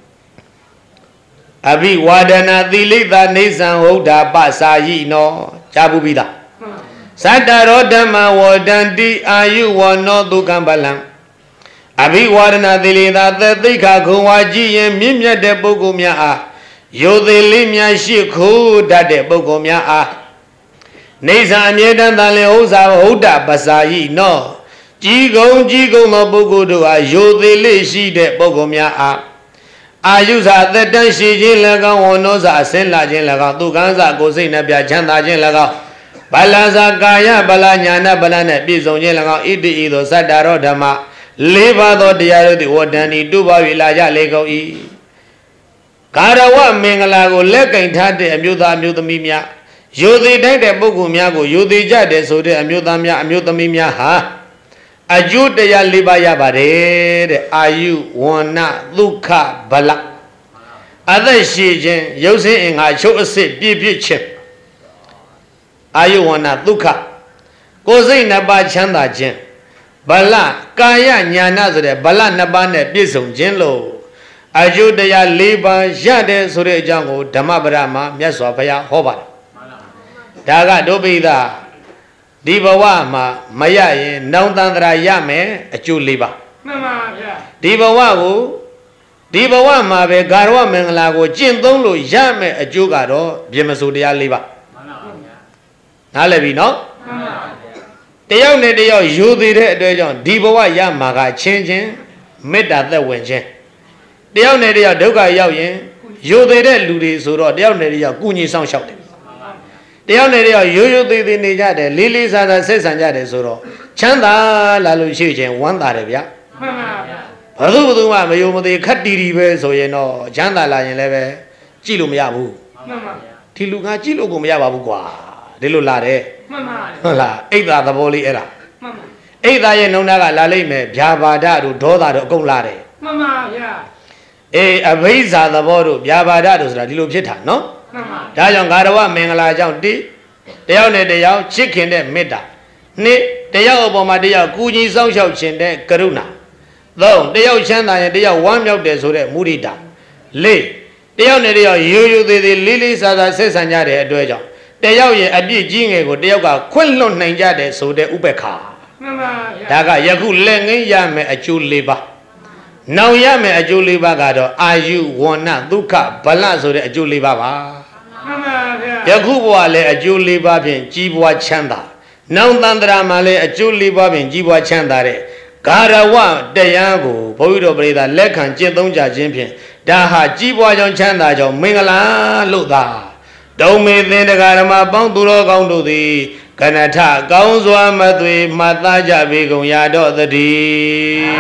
S1: အဘိဝါဒနာသီလိတနေသံဟုတ်တာပစာယိနောကြားဘူးပြီးသားသတ္တရောဓမ္မဝဒန္တိအာယုဝနောဒုက္ခံပလံအဘိဝါဒနာသီလိတသက်သိက္ခာခုံဝါကြည့်ရင်မြင့်မြတ်တဲ့ပုဂ္ဂိုလ်များအားယုသေးလေးများရှိခိုးတတ်တဲ့ပုဂ္ဂိုလ်များအားနေသံအမြဲတမ်းတန်လျင်ဥစ္စာဟုတ်တာပစာယိနောကြီးကုံသောပုဂ္ဂိုလ်တို့အားယုသေးလေးရှိတဲ့ပုဂ္ဂိုလ်များအားအာယုဇာသက်တမ်းရှိခြင်း၎င်းဝဏ္ဏဇာအစင်းလာခြင်း၎င်းသူကန်းဇာကိုယ်စိတ်နှပြချမ်းသာခြင်း၎င်းဗလာဇာကာယဗလာညာဏဗလာနဲ့ပြည့်စုံခြင်း၎င်းဣတိဤသို့သတ္တရောဓမ္မ၄ပါးသောတရားတို့သည်ဝတ္တန်ဤတုပါ၍လာကြလေကုန်၏ဂါရဝမင်္ဂလာကိုလက်ကင်ထားတဲ့အမျိုးသားအမျိုးသမီးများယုသေးတိုက်တဲ့ပုဂ္ဂိုလ်များကိုယုသေးကြတဲ့ဆိုတဲ့အမျိုးသားများအမျိုးသမီးများဟာအကျိုးတရား၄ပါးရပါတယ်တဲ့အာယုဝဏ္ဏဒုက္ခဗလအသက်ရှိခြင်းရုပ်ဆင်းအင်္ဂါချုပ်အစစ်ပြည့်ပြည့်ခြင်းအာယုဝဏ္ဏဒုက္ခကိုယ်စိတ်နှစ်ပါးချမ်းသာခြင်းဗလကာယညာဏဆိုတဲ့ဗလနှစ်ပါးနဲ့ပြည့်စုံခြင်းလို့အကျိုးတရား၄ပါးရတယ်ဆိုတဲ့အကြောင်းကိုဓမ္မပဒမှာမြတ်စွာဘုရားဟောပါတယ်ဒါကဒုပိသဒီဘဝမှာမရရင်နောင်တန္တရာရမယ်အကျိုး၄ပါး
S2: မှန်ပါဗျာ
S1: ဒီဘဝမှာပဲဂါရဝမင်္ဂလာကိုကျင့်သုံးလို့ရမယ်အကျိုးကတော့ပြင်မစိုးတရား၄ပါးမှန်ပါဗျာနားလည်ပြီနော်
S2: မှန်ပါဗျာ
S1: တယောက်နဲ့တယောက်ယူသေးတဲ့အတွက်ကြောင့်ဒီဘဝရမှာကချင်းမေတ္တာသက်ဝင်ခြင်းတယောက်နဲ့တယောက်ဒုက္ခရောက်ရင်ယူသေးတဲ့လူတွေဆိုတော့တယောက်နဲ့တယောက်ကုညီဆောင်ရှောက်တယ်တယောက်နဲ့တယောက်ရိုးရိုးသေးသေးနေကြတယ်လေးလေးစားစားဆက်ဆံကြတယ်ဆိုတော့ချမ်းသာလာလို့ရှိချင်းဝမ်းသာတယ်ဗျာ
S2: မှန်ပါဗျာ
S1: ဘသူမှမယုံမသေးခက်တီတီပဲဆိုရင်တော့ချမ်းသာလာရင်လည်းပဲကြည့်လို့မရဘူး
S2: မှန်ပါဗျာ
S1: ဒီလူကကြည့်လို့ကိုမရပါဘူးကွာဒီလိုလာတယ်
S2: မှန်ပါ
S1: ဟုတ်လားအိတ်သာသဘောလေးအဲ့ဒါ
S2: မှန်ပါ
S1: အိတ်သာရဲ့နှုံသားကလာလိမ့်မယ်ဗျာပါဒတို့ဒေါသတို့အကုန်လာတယ်
S2: မှန်ပါဗျာ
S1: အေးအဘိဇာသဘောတို့ဗျာပါဒတို့ဆိုတာဒီလိုဖြစ်တာနော်
S2: မှန်ပါ
S1: ဒါကြောင့်ဂါရဝမင်္ဂလာကြောင့်တယောက်နဲ့တယောက်ချစ်ခင်တဲ့မေတ္တာနှစ်တယောက်အပေါ်မှာတယောက်ကူညီစောင့်ရှောက်ခြင်းတဲ့ကရုဏာသုံးတယောက်ချမ်းသာရင်တယောက်ဝမ်းမြောက်တယ်ဆိုတဲ့မုဒိတာလေးတယောက်နဲ့တယောက်ရိုးရိုးသေးသေးလေးလေးစားစားဆက်ဆံကြတဲ့အတွက်ကြောင့်တယောက်ရဲ့အပြစ်ကြီးငယ်ကိုတယောက်ကခွင့်လွှတ်နိုင်ကြတယ်ဆိုတဲ့ဥပ္ပခါ
S2: မှန်ပါဗျာ
S1: ဒါကယခုလက်ငင်းရမယ်အကျိုး၄ပါးနောင်ရမယ်အကျိုး၄ပါးကတော့အာယုဝဏ္ဏဒုက္ခဗလဆိုတဲ့အကျိုး၄ပါးပါ
S2: မှန်ပါဗျာ
S1: ယခုဘဝလည်းအကျိုး၄ပါးဖြင့်ကြီးပွားချမ်းသာနောင်တန္တရာမှာလည်းအကျိုး၄ပါးဖြင့်ကြီးပွားချမ်းသာတဲ့ဂါရဝတရားကိုဘုန်းကြီးတို့ပရိသတ်လက်ခံကျင့်သုံးကြခြင်းဖြင့်ဒါဟာကြီးပွားကြောင်းချမ်းသာကြောင်းမင်္ဂလာလို့သာဒုံမေသင်္တဂရမပေါင်းသူတော်ကောင်းတို့သည်ကနထကောင်းစွာမသွေမှတ်သားကြပေကုန်ရတော့သတည်း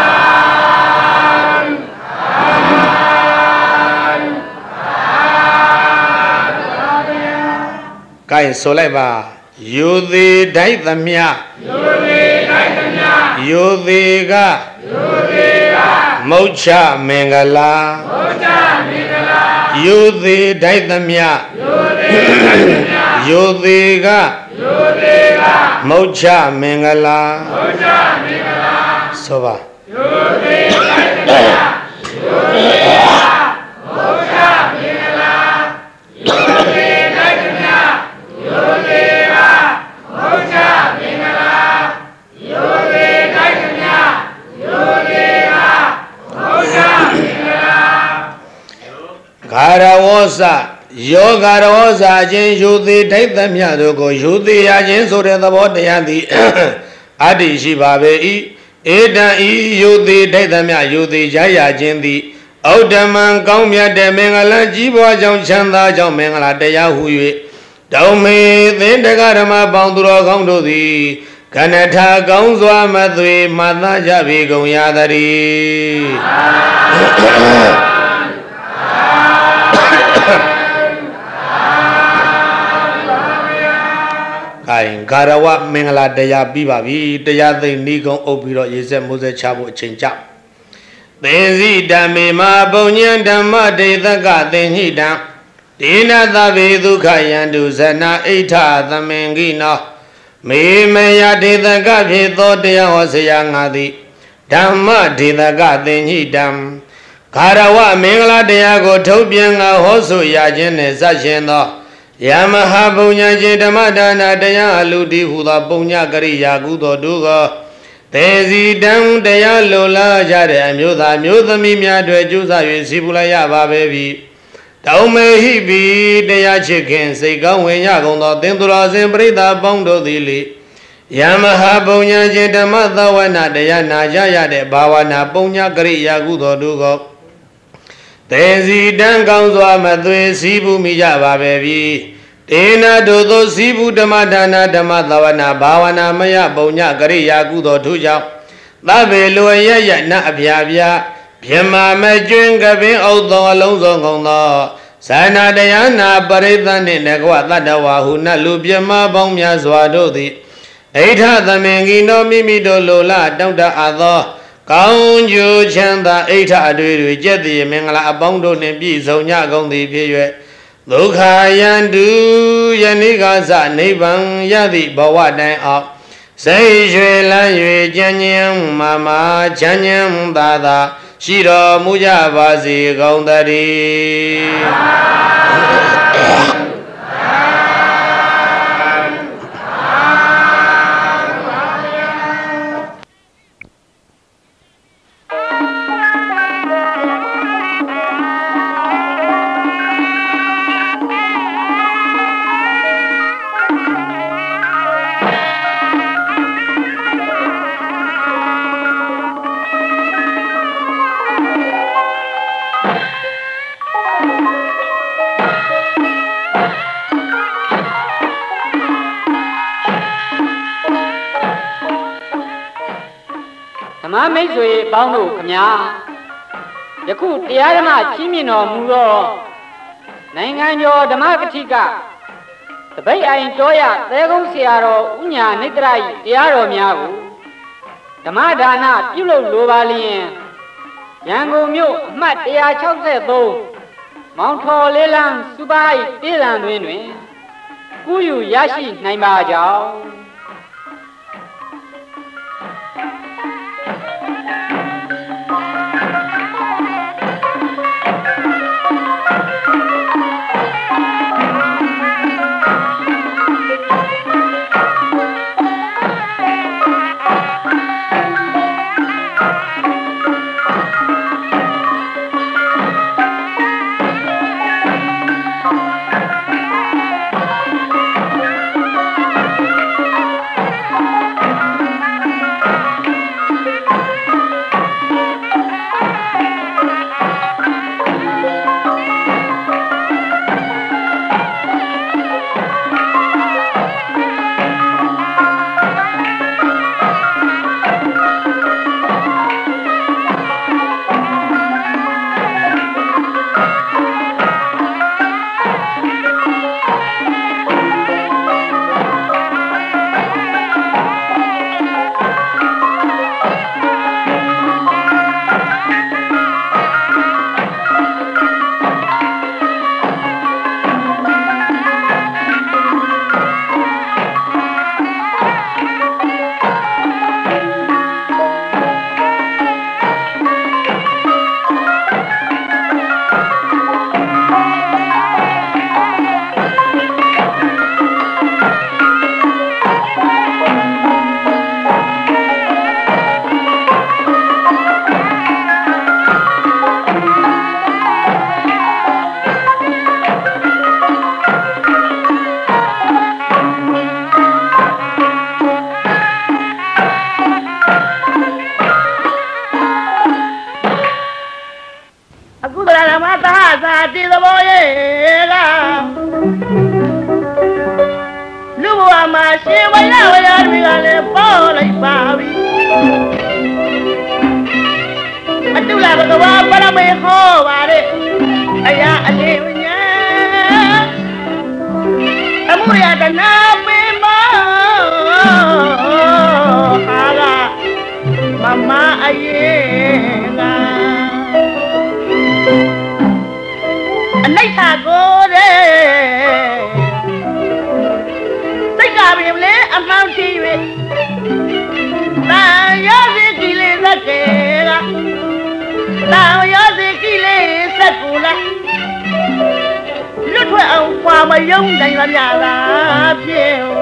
S1: ကိုင်ဆိုလိုက်ပါယူသေးတိုက်သမျှယူသေးကမုတ်ချမင်္ဂလာယူသေးတိုက်သမျှယူသေးကမုတ်ချမင်္ဂလာဆိုပါယူသေးတိုက်သမျှယူသေးကမုတ်ချမင်္ဂလာယူသေးတိုက်သမျှယူသေးကမုတ်ချမင်္ဂလာယူသေးတိုက်သမျှယူသေးကမုတ်ချမင်္ဂလာဂါရဝောစယောဂါရဝောစခြင်းယူသေးတိုက်သမျှတို့ကိုယူသေးရခြင်းဆိုတဲ့သဘောတရားသည်အတ္တိရှိပါပေ၏ဧတံဤယူသေးတိုက်သမျှယူသေးကြရခြင်းသည်ဩဒ္ဓမံကောင်းမြတ်တဲ့မင်္ဂလာကြီးပွားကြောင့်ချမ်းသာကြောင့်မင်္ဂလာတရားဟု၍တောင်းမေသင်္တကဓမ္မပေါင်းသူတော်ကောင်းတို့သည်ခဏထာကောင်းစွာမသွေမှတ်သားကြပေကုန်ရသတည်းခိုင်ဂါရဝမင်္ဂလာတရားပြီးပါပြီတရားသိဏီကုံအုပ်ပြီးတော့ရေဆက်မိုးဆက်ချဖို့အချိန်ကြသင်္စီဓမ္မေမပုံညံဓမ္မဒေသကသင်္ဟိတံဒေနသဗေဒုက္ခယန္တုဇနာဣဋ္ဌသမင်္ဂိနောမေမယဒေသကဖြစ်သောတရားဟောဆရာငါသည်ဓမ္မဒေသကသင်္ဟိတံဂါရဝမင်္ဂလာတရားကိုထုတ်ပြန်ငါဟောဆိုရခြင်းနှင့်စရှင်သောယမဟာပုံညာခြင်းဓမ္မဒါနတရားအလူတိဟုသောပုံညာကရိယာကုသိုလ်တို့ကိုသေစီတံတရားလိုလားကြတဲ့အမျိုးသားမျိုးသမီးများတွေကျူးစာ၍စီပူလိုက်ရပါပဲပြီတောင်းမေဟိပိတရားချစ်ခင်စိတ်ကောင်းဝင်ရကုန်သောသင်္သူတော်စင်ပရိသတ်ပေါင်းတို့သည်လေယမဟာပုံညာခြင်းဓမ္မသဝနာတရားနာကြရတဲ့ဘာဝနာပုံညာကရိယာကုသိုလ်တို့ကိုသေစီတံကောင်းစွာမသွေစီးပူမိကြပါပဲပြီတေနာတို့သောစီးပူဓမ္မဒါနဓမ္မသဝနာဘာဝနာမယပုံညာကရိယာကုသိုလ်တို့ကြောင့်သဗ္ဗေလွယ်ရရနအဗျာဗျာပြမမကျွင်းကပင်အောက်သောအလုံးစုံကုန်သောဇာနာတရားနာပရိသတ်နှင့်နဂဝတတ္တဝါဟုနတ်လူပြမပေါင်းများစွာတို့သည်ဣဋ္ဌသမင်္ဂိနောမိမိတို့လိုလားတောင့်တအပ်သောကောင်းကျိုးချမ်းသာဣဋ္ဌအတွေ့တွေကျက်သည်မင်္ဂလာအပေါင်းတို့နှင့်ပြည့်စုံကြကုန်သည်ဖြစ်၍ဒုက္ခယန္တုယနေ့ကစနိဗ္ဗာန်ရသည့်ဘဝတိုင်အောင်စိတ်ရွှေလန်း၍ကြံ့ညံမာမာချမ်းညံသာသာရှိတော်မူကြပါစေကုန်သတည်း
S3: မိတ်ဆွေပေါင်းတို့ခမညာယခုတရားဓမ္မကြီးမြင့်တော်မူသောနိုင်ငံကျော်ဓမ္မကတိကတပိတ်အိုင်တော်ရသဲကုန်းဆရာတော်ဥညာနိတ္တရ၏တရားတော်များကိုဓမ္မဒါနပြုလုပ်လိုပါလျင်ရန်ကုန်မြို့အမှတ်163မောင်ထော်လေးလန်းစူပါ၏တေးလံတွင်ကူးယူရရှိနိုင်ပါကြောင်း
S2: အခုတရားဓမ္မသာသာတည်သဘောရဲ့က
S4: ရှင်ဝရဝရတွေကလည်းပေါ်လိုက်ပါပြီအတုလာဘဂဝါပရမေဟောပါတဲ့အရာအလေးဝညာအမှုရတနာပင်မဟာကမမအရင်ကအနိဋ္ဌကိုတဲ့စိတ်ကပင်လေအမှောင်ထီ၍တန်ရစီကိလေသာကေကတန်ရစီကိလေသာကူလာလွတ်ထွက်အောင်ခွာမယုံနိုင်ပါများလားပြေ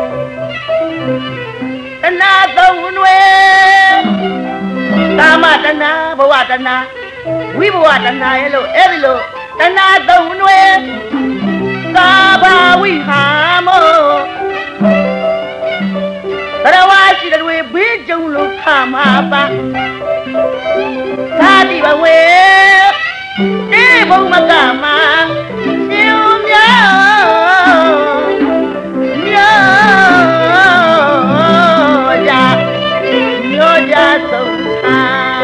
S4: တဏှာသုံးနွယ်ကာမတဏှာဘဝတဏှာဝိဘဝတဏှာရဲ့လို့အဲ့ဒီလို့တဏှာသုံးနွယ်ကာဘာဝိဟာမောဘရဝါရှိတဲ့တွေဘေးကြုံလို့ခါမှာပါသာတိဘဝေတေဘုံမကမှာရှင်မြောကြဆုံးသာ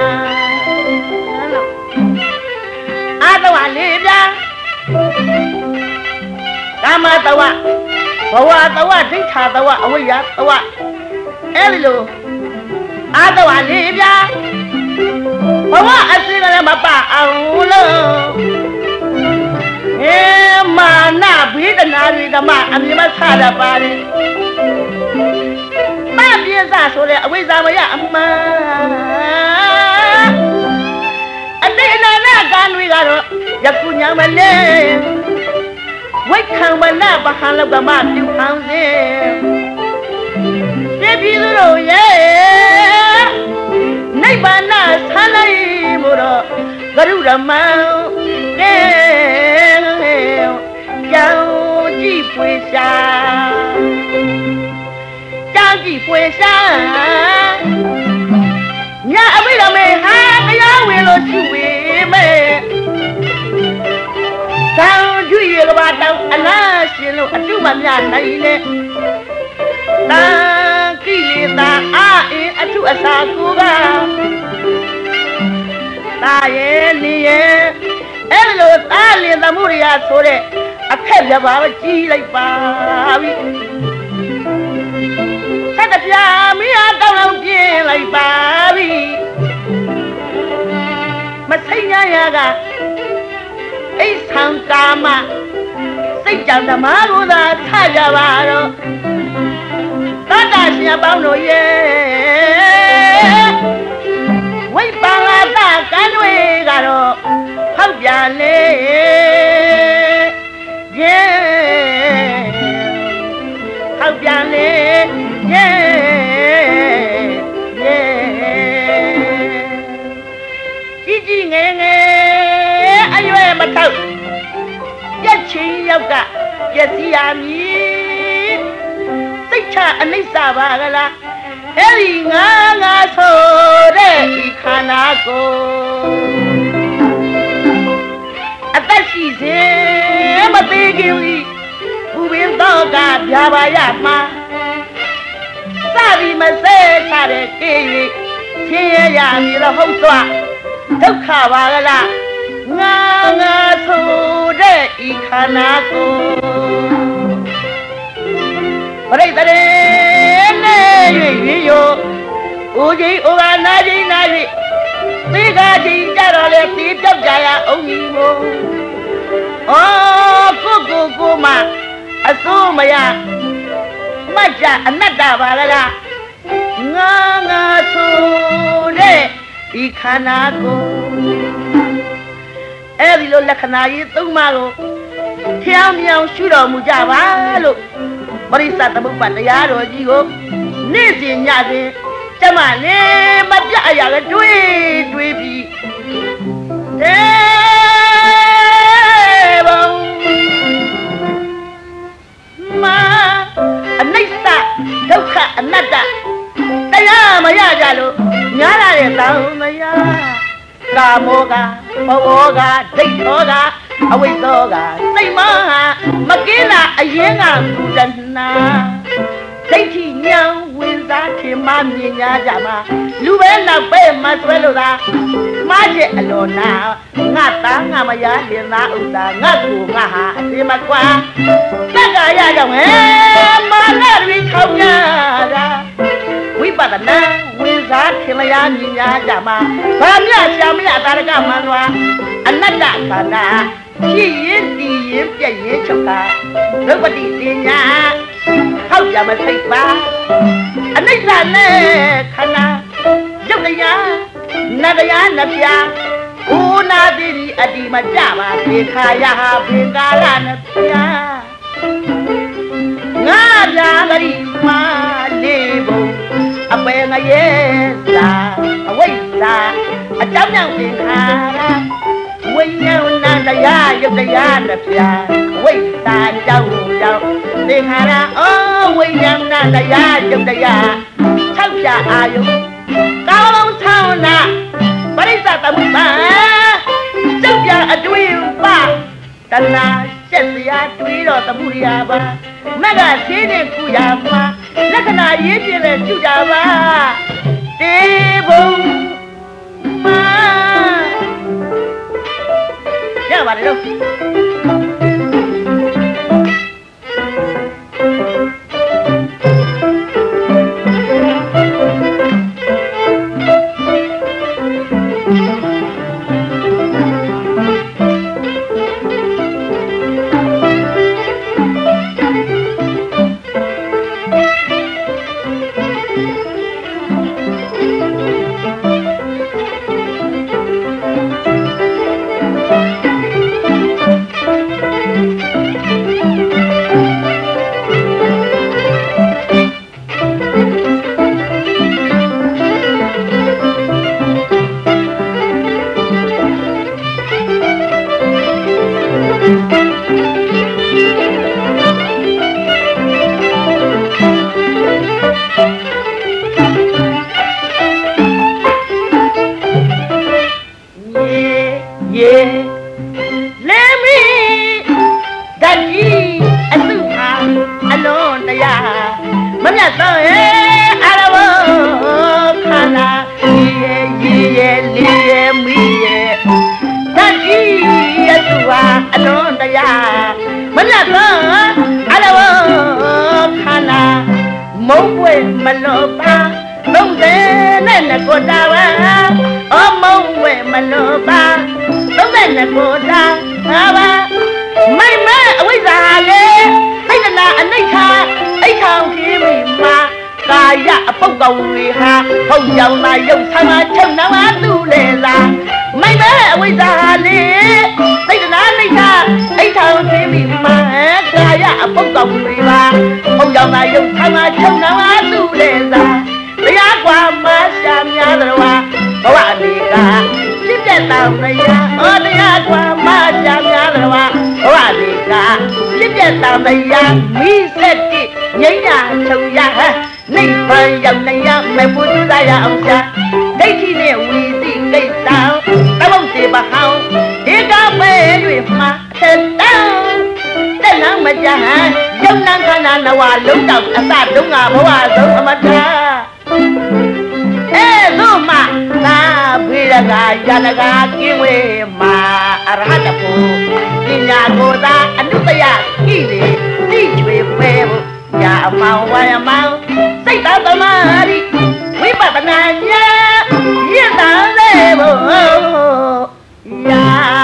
S4: အာတဝလေးပြကာမတဝဘဝတဝဒိဋ္ဌာတဝအဝိယတဝအဲ့ဒီလိုအာတဝလေးပြဘဝအစင်းလည်းမပအောင်လို့မာနဘိဒနာတွေဓမ္မအမြင်မဆတာပါတယ်မပြေစားဆိုတဲ့အဝိဇ္ဇာမရအမှန်အတိတ်နာနာကံတွေကတော့ယခုညမလဲဝိခံမနာပဟံလောကမပြုခံစေပြပြည်သူတို့ရဲ့နိဗ္ဗာန်ဆန်းလိုက်မို့တော့ဂရုဓမ္မကဲကြောင်ကြည့်ဖွေရှာကြောင်ကြည့်ဖွေရှာညအမိတော်မေဟာတရားဝင်လို့ရှိဝေမဲ့တောင်ကျွေကဘာတောင်အလားရှင်လို့အတုမမြနိုင်နဲ့တန်ကိလေသာအာအင်းအထုအစာကိုကတာရဲ့နေရဲ့အဲ့လိုသားလင်သမှုရိယဆိုတဲ့အခက်ပြပါကြည့်လိုက်ပါပြီဆက်တပြာမင်းအားတောင်းလောင်ပြင်းလိုက်ပါပြီမစိတ်ညာရကအိသံကာမစိတ်ကြောင့်ဓမ္မကိုသာထကြပါတော့သတ္တရှင်ပေါင်းတို့ရဲ့ဝိပန္နတကံတွေကတော့ဟောက်ပြန်လေဟောက်ပြန်လေကြီးကြီးငယ်ငယ်အရွယ်မထောက်ပြက်ချင်းရောက်ကပြက်စီရမည်စိတ်ချအနိစ္စပါကလားအဲ့ဒီငါဆိုတဲ့ဒီခန္ဓာကိုအသက်ရှိစေမသေးခင်ဘူပင်တော့ကပြပါရမှာစပြီးမစဲချတဲ့ကိရိချင်းရရမည်တော့ဟုတ်သွားဒုက္ခပါကလားငါဆိုတဲ့ဤခန္ဓာကိုပရိသေနဲ့ရွေရောဦးကြီးဦးကနာကြီးနာ၍သိကကြီးကြတော့လေသိပြောက်ကြရအောင်ကြီးမို့ကိုမအစိုးမရမကြအနတ္တပါလားငါဆိုတဲ့ဒီခန္ဓာကိုအဲ့ဒီလိုလက္ခဏာကြီးသုံးပါးကိုဖျောင်းမြောင်ရှုတော်မူကြပါလို့ပရိစ္ဆသမုပ္ပါတရားတော်ကြီးကိုနေ့စဉ်ညစဉ်ကျမလေးမပြအရာကတွေးပြီးဘုံမအနိစ္စဒုက္ခအနတ္တတရားမရကြလို့ညားရတဲ့တောင်းမရကာမောကဘဝကဒိဋ္ဌောကအဝိဇ္ဇောကစိတ်မဟာမကင်းတာအရင်ကသူတဏှာဒိဋ္ဌိ ma mi nya jama lu be na pe ma swelo da ma je alona nga ta nga ma ya le na uta nga ku nga ha ati ma kwa ta ga ya jong he ma la ri khau nya da wi pa da na wi za thin la ya mi nya jama ba mya sha mya ta ga ma lwa anatta ka na chi yin ti yin pya yin chok ka lo pa ti ti nya khau ja ma sai ba anai sa ne khana yau da ya na da ya na pya una diri adi ma ja ba pe kha ya ha pe ka la na pya nga ya ga ri ma le bo a pe nga ye sa a wai sa a chau nyang pe kha ra wai nyang na da ya yau da ya na pya wai sa chau chau pe kha ra o wai nyang na da ya yau da ya chau cha a yo cao long thao na bari sa ta mu ba chau ya a tui ba tan na set ya tui ro ta mu ya ba ma ga thi ne ku ya ma lakana yi pin le chu ja ba te bong ma ya ba le lo không giàu mà dùng sao mà chồng nó má tu lệ là mấy bé bây giờ đi đây là nó đi ra ấy thằng thì bị mà cái à không cộng đi mà không giàu mà dùng sao mà chồng nó má tu lệ là đi á qua má xem nhà rồi qua có bạn đi cả xin chào tao này ya ở đi á qua má xem nhà rồi qua có bạn đi cả xin chào tao này ya mi sẽ đi nhảy nhà chồng ya ha này phải dòng này ya mẹ phụ chú đại ya ông cha đây khi nè uy tín đây sao ta mong gì bà hao đi cà phê rồi mà thật đau đây là mà cha dòng năng khả năng là hòa lũ đầu ta đúng à bảo hòa đúng mà cha ê lu mà ta bây giờ ga kia về mà ra chả phụ đi nhà cô ta anh lúc ta ya đi đi chơi về ya mau ya mau say ta ta ma đi quý bà ta na nha ya ta le bo ya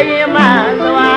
S4: ရင်မှသွား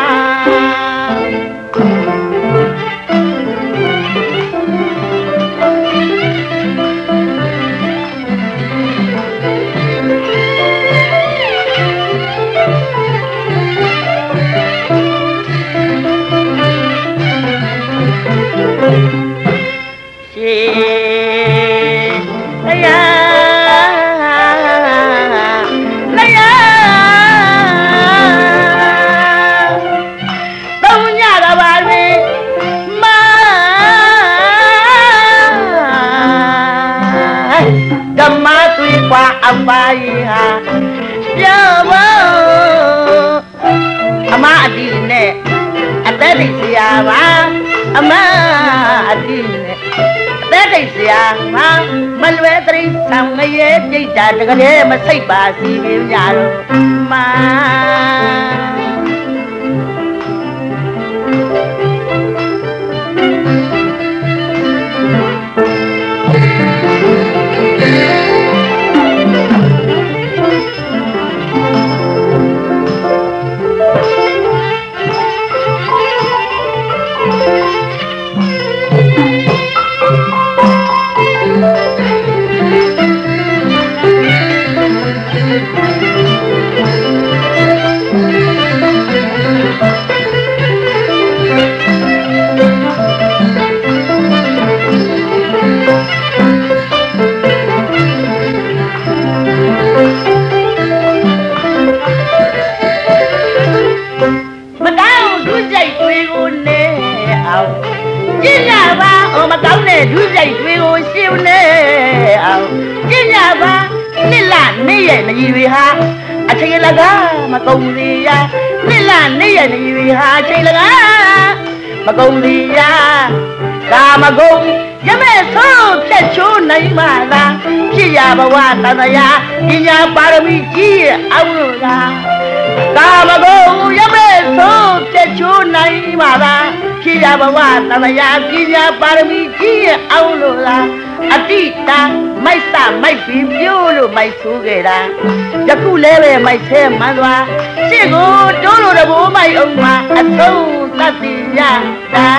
S4: အပိုင်းဟာပြောဖို့အမအတီးနဲ့အသက်တိတ်စရာပါအမအတီးနဲ့အသက်တိတ်စရာပါမလွဲတရိဆောင်ငရဲပြိတ္တာတကယ်မစိတ်ပါစီပြကြတော့မဒုစိတ်တွေကိုရှင်းနေအောင်ကျင့်ကြပါနှစ်လနေ့ရဲ့ညီတွေဟာအချိန်လကားမကုန်သေးရနှစ်လနေ့ရဲ့ညီတွေဟာအချိန်လကားမကုန်သေးရကာမဂုဏ်ရမဲ့ဆိုးဖြတ်ချိုးနိုင်မှသာဖြစ်ရဘဝတန်တရားပညာပါရမီကြီးရဲ့အောင်လို့လားကာမဂုဏ်ရမဲ့ဆိုးဖြတ်ချိုးနိုင်မှသာဖြစ်ရဘဝတန်တရားပညာပါရမီကြီးရဲ့အောင်လို့လားအတိတာမိုက်စမိုက်ပြီးပြိုးလို့မိုက်ဆိုးခဲ့တာယခုလဲပဲမိုက်ဆဲမှန်သွားရှေ့ကိုတိုးလို့တဘိုးမိုက်အောင်မှာအဆုံးသတ်စီရတာ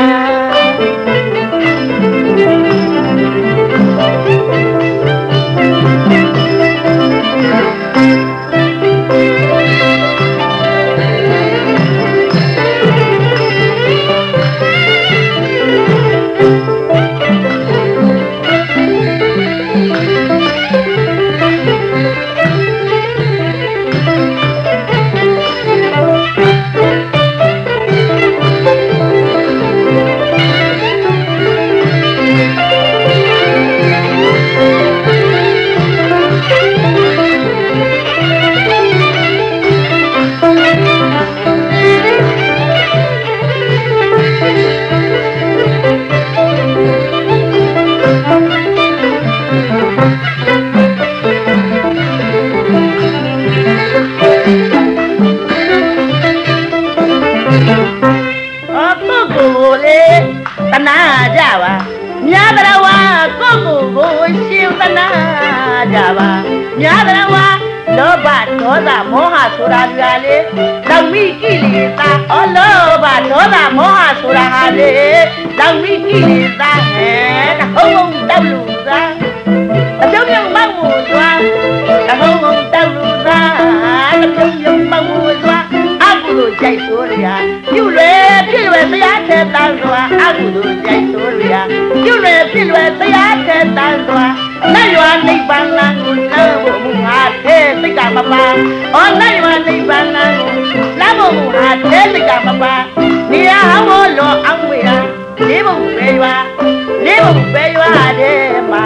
S4: များတယ်ဝါလောဘဒေါသမောဟဆိုတာကလေလောင်မိကိလေသာလောဘဒေါသမောဟဆိုတာဟာလေလောင်မိကိလေသာဟဲ့ဟုံးဟုံးတောက်လူသာအပြုံးပြုံးမောက်မှုသွားဟုံးဟုံးတောက်လူသာအပြုံးပြုံးမောက်မှုသွားအကုသိုလ်ကြိုက်ဆိုရပြုလွယ်ဖြစ်လွယ်တရားထဲတန်းစွာအကုသိုလ်ကြိုက်ဆိုရပြုလွယ်ဖြစ်လွယ်တရားထဲတန်းစွာနိုင်ရွာနိဗ္ဗာန်လမ်းကိုလမ်းဖို့မူဟာတဲ့စိတ်ကမပါနိုင်ရွာနိဗ္ဗာန်လမ်းကိုလမ်းဖို့မူဟာတဲ့စိတ်ကမပါနေရာဟောလောအောင်ဝေရာလေးဖို့ပဲရွာလေးဖို့ပဲရွာတဲ့မှာ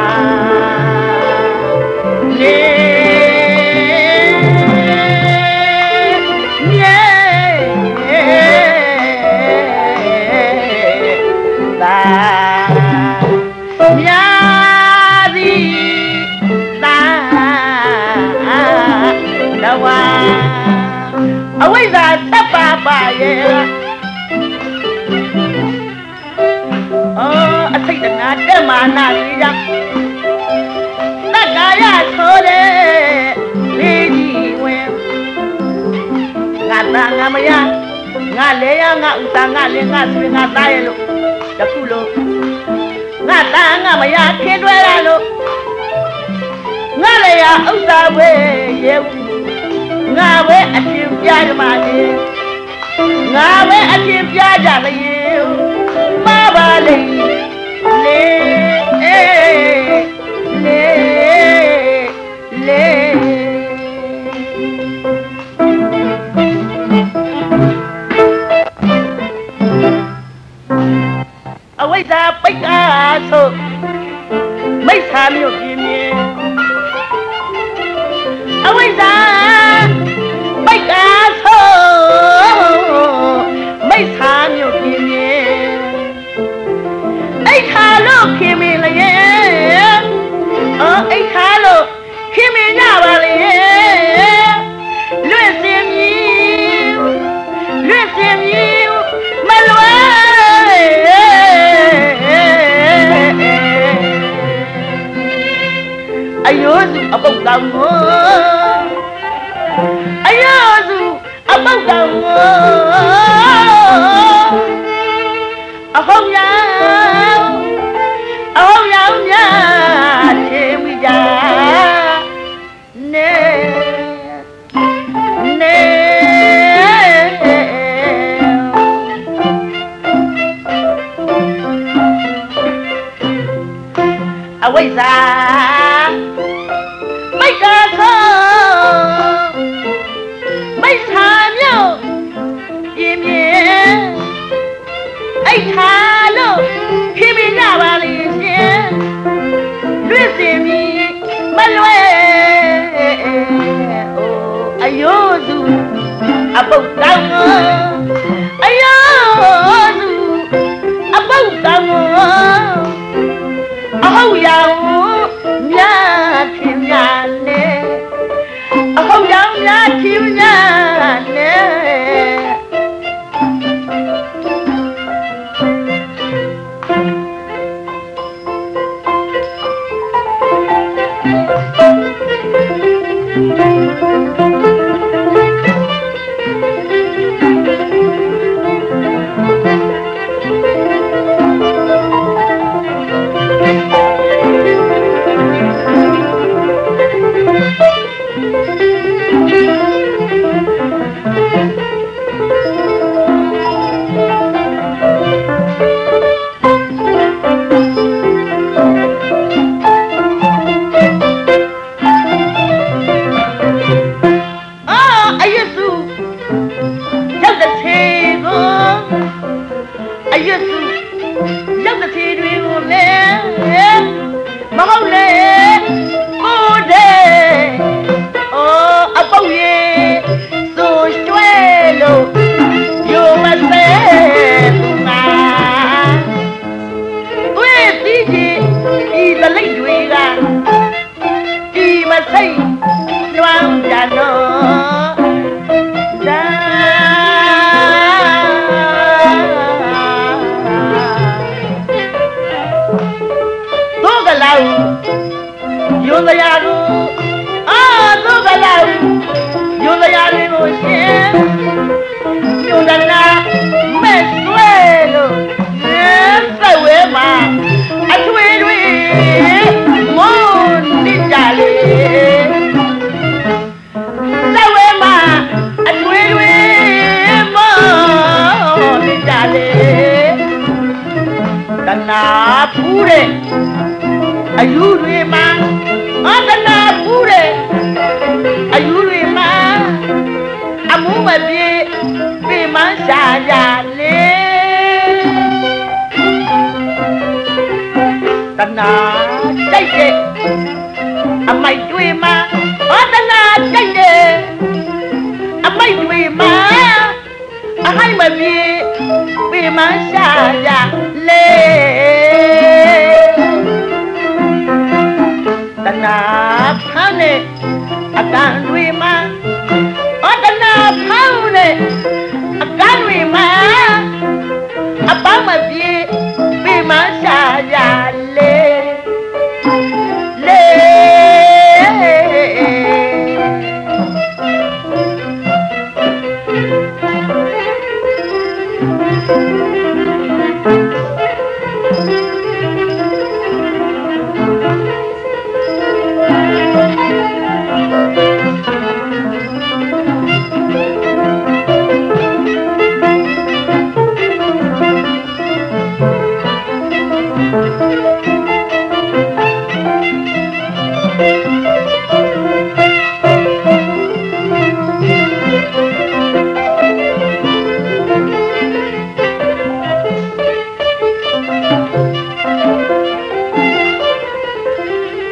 S4: နေအဝိဇ္ဇာသဗ္ဗပါယေအစိတ်တနာတက်မာနာကြီးရတက္ကာယဆိုတဲ့လေးကြီးဝင်ငါသာ ngà mà ya ngà lê ya ngà uta ngà lê ngà sui ngà tai lo đã phu lo ngà ta ngà mà ya khen đuôi ra lo ngà lê ya uta về yêu ngà về ăn chim bia mà đi ngà về ăn chim bia ra là yêu ma ba lê lê Away ra bách á sơ mấy xa miêu kìm nhé Away ra bách á sơ mấy xa miêu kìm nhé ấy khá lô kìm nhé là nhé ấy khá lô kìm nhé nhá bà là nhé luyện xem nhiều mà luyện Ayozu abangamo Ayozu abangamo Ahong yao nya chemi ja ne away ra mấy ca thơ mấy thà nhau im nhẹ ấy thà lô khi mình ra bà lì xe luyện xem đi mà luyện ayo du abang kamu ayo du abang kamu ahau yang nya kim nya ne ahau yang nya kim nya ne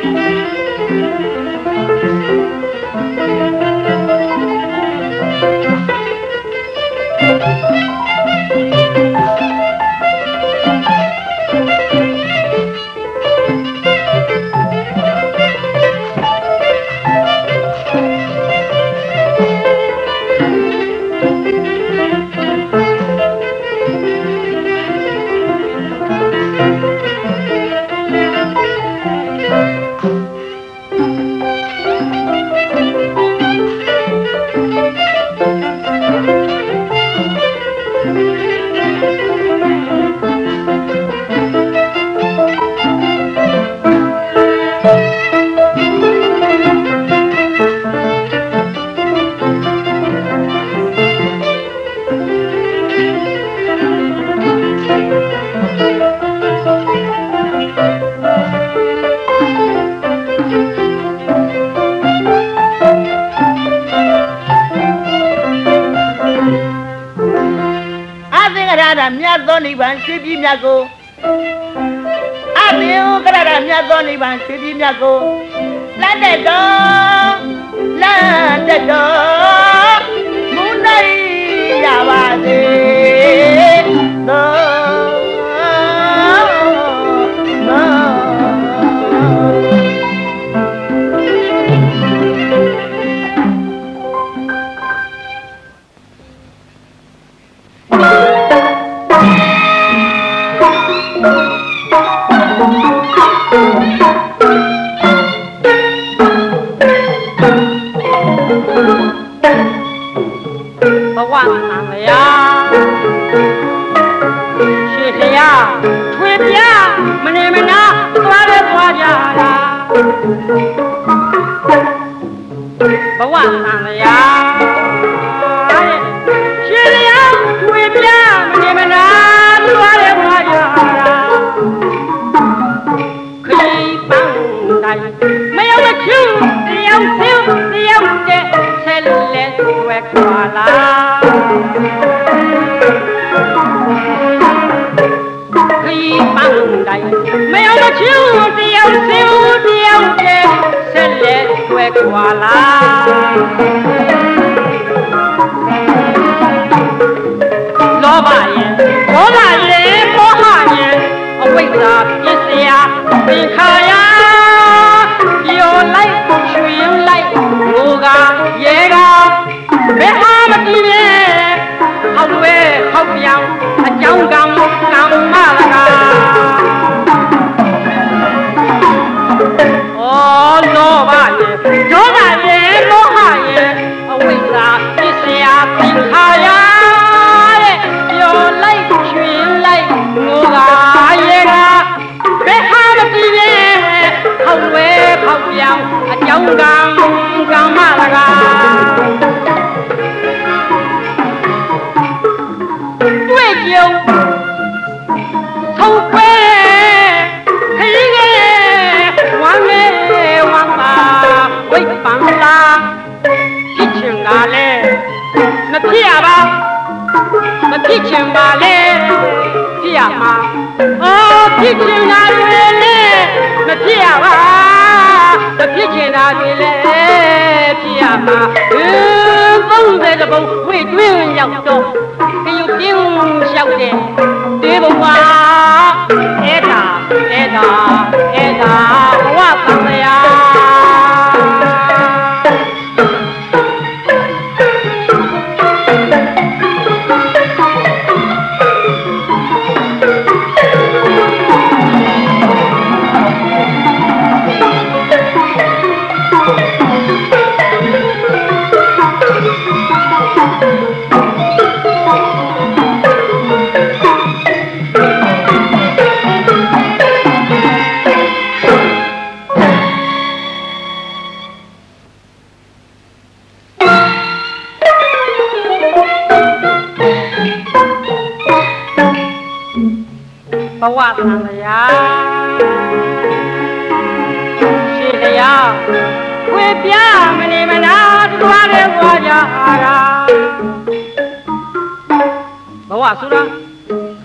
S4: နိဗ္ဗာန်ရှိပြီးမြတ်ကိုအမေကရတာမြတ်သောနိဗ္ဗာန်ရှိပြီးမြတ်ကိုလမ်းတဲ့တော်မူနိုင်ရပါစေသော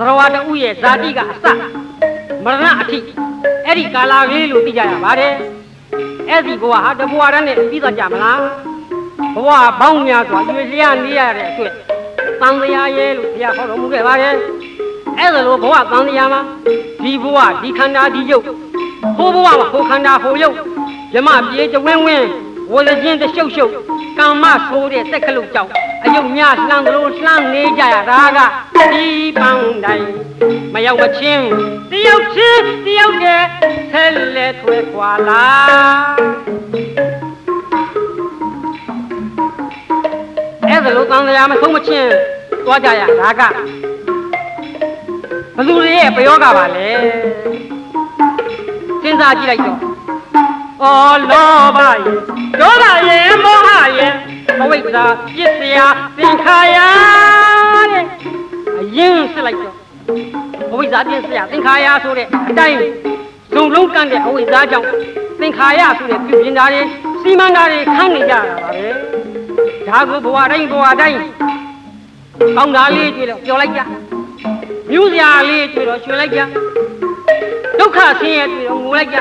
S3: ဇာတိကအစမရဏအထိအဲ့ဒီကာလာလေးလို့သိကြရပါတယ်အဲ့ဒီဘဝဟာတဘဝတည်းနဲ့ပြီးသွားကြမလားဘဝပေါင်းများစွာရွေလျားနေရတဲ့အတွက်သံတရားရဲ့လို့ဘုရားဟောတော်မူခဲ့ပါတယ်အဲ့ဒါလိုဘဝသံတရားမှာဒီဘဝဒီခန္ဓာဒီရုပ်ဟိုဘဝမှာဟိုခန္ဓာဟိုရုပ်ယမပြေတဝင်းဝင်းဝေခြင်းတရှုပ်ရှုပ်ကမ္မဆိုးတဲ့စက်ကလေးကြောင့်အယုတ်များလှမ်းလို့လှမ်းနေကြရတာကဒီပန်းတိုင်းမရောက်မချင်းတယောက်ချင်းတယောက်တည်းဆဲလဲထွဲခွာလာအဲ့ဒါလိုသံဃာမဆုံးမချင်းသွားကြရတာကဘယ်သူရဲ့ပယောဂပါလဲစဉ်းစားကြည့်လိုက်တော့အော်လောဘရဲ့ဒေါသရဲ့မောဟရဲ့အဝိဇ္ဇာပစ္စယသင်္ခါရတဲ့အရင်စစ်လိုက်တော့အဝိဇ္ဇာပစ္စယသင်္ခါရဆိုတဲ့အတိုင်းဇုံလုံးကန့်တဲ့အဝိဇ္ဇာကြောင့်သင်္ခါရဆိုတဲ့ပြုပြင်တာတွေစီမံတာတွေခန့်နေကြတာပါပဲဒါကိုဘဝတိုင်းကောင်းတာလေးတွေ့တော့ပြောလိုက်ကြမြူးစရာလေးတွေ့တော့ရွှင်လိုက်ကြဒုက္ခဆင်းရဲတွေ့တော့ငိုလိုက်ကြ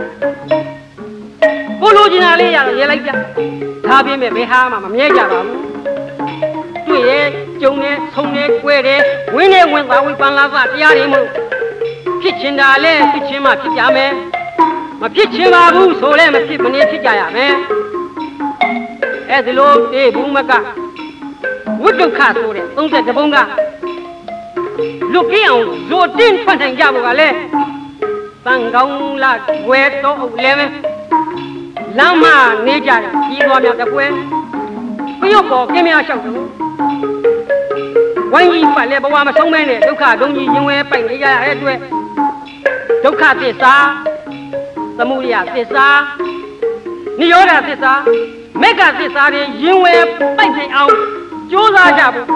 S3: ကိုလိုချင်တာလေးရတော့ရဲလိုက်ကြဒါပြင်းမဲ့ဘယ်ဟာမှမမြဲကြပါဘူးတွေ့ရဲကြုံရဲဆုံးရဲကွဲတယ်ဝင်းနေဝင်သွားဝိပန်လာသတရားတွေမို့ဖြစ်ချင်တာလဲဖြစ်ချင်းမှဖြစ်ကြမယ်မဖြစ်ချင်ပါဘူးဆိုလဲမဖြစ်မနေဖြစ်ကြရမယ်အဲ့ဒီလိုတေဘူးမကဝိဒုက္ခဆိုတဲ့32ဘုံကလွတ်ကင်းအောင်ဇိုတင်းထွက်နိုင်ကြဖို့ကလည်းတန်ကောင်းလာဝဲတော့အုပ်လဲပဲလမ်းမနေကြတာကြီးသွားမြတ်တပွဲပြုတ်ပေါ်ကင်းများလျှောက်တယ်ဝိုင်းကြီးပတ်လဲဘဝမဆုံးမဲနဲ့ဒုက္ခဒုံကြီးရင်ဝဲပိုက်နေကြရတဲ့အတွက်ဒုက္ခသစ္စာသမုဒယသစ္စာနိရောဓသစ္စာမေဃသစ္စာတွေရင်ဝဲပိုက်နေအောင်ကြိုးစားကြဖို့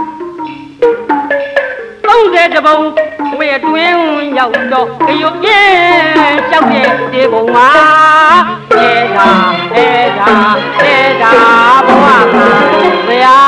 S3: 30ဘုံဝေတွင်ရောက်တော့ရုပ်ပြင်းလျှောက်တဲ့ဒီဘုံမှာအဲဒါဘဝမှာဘုရား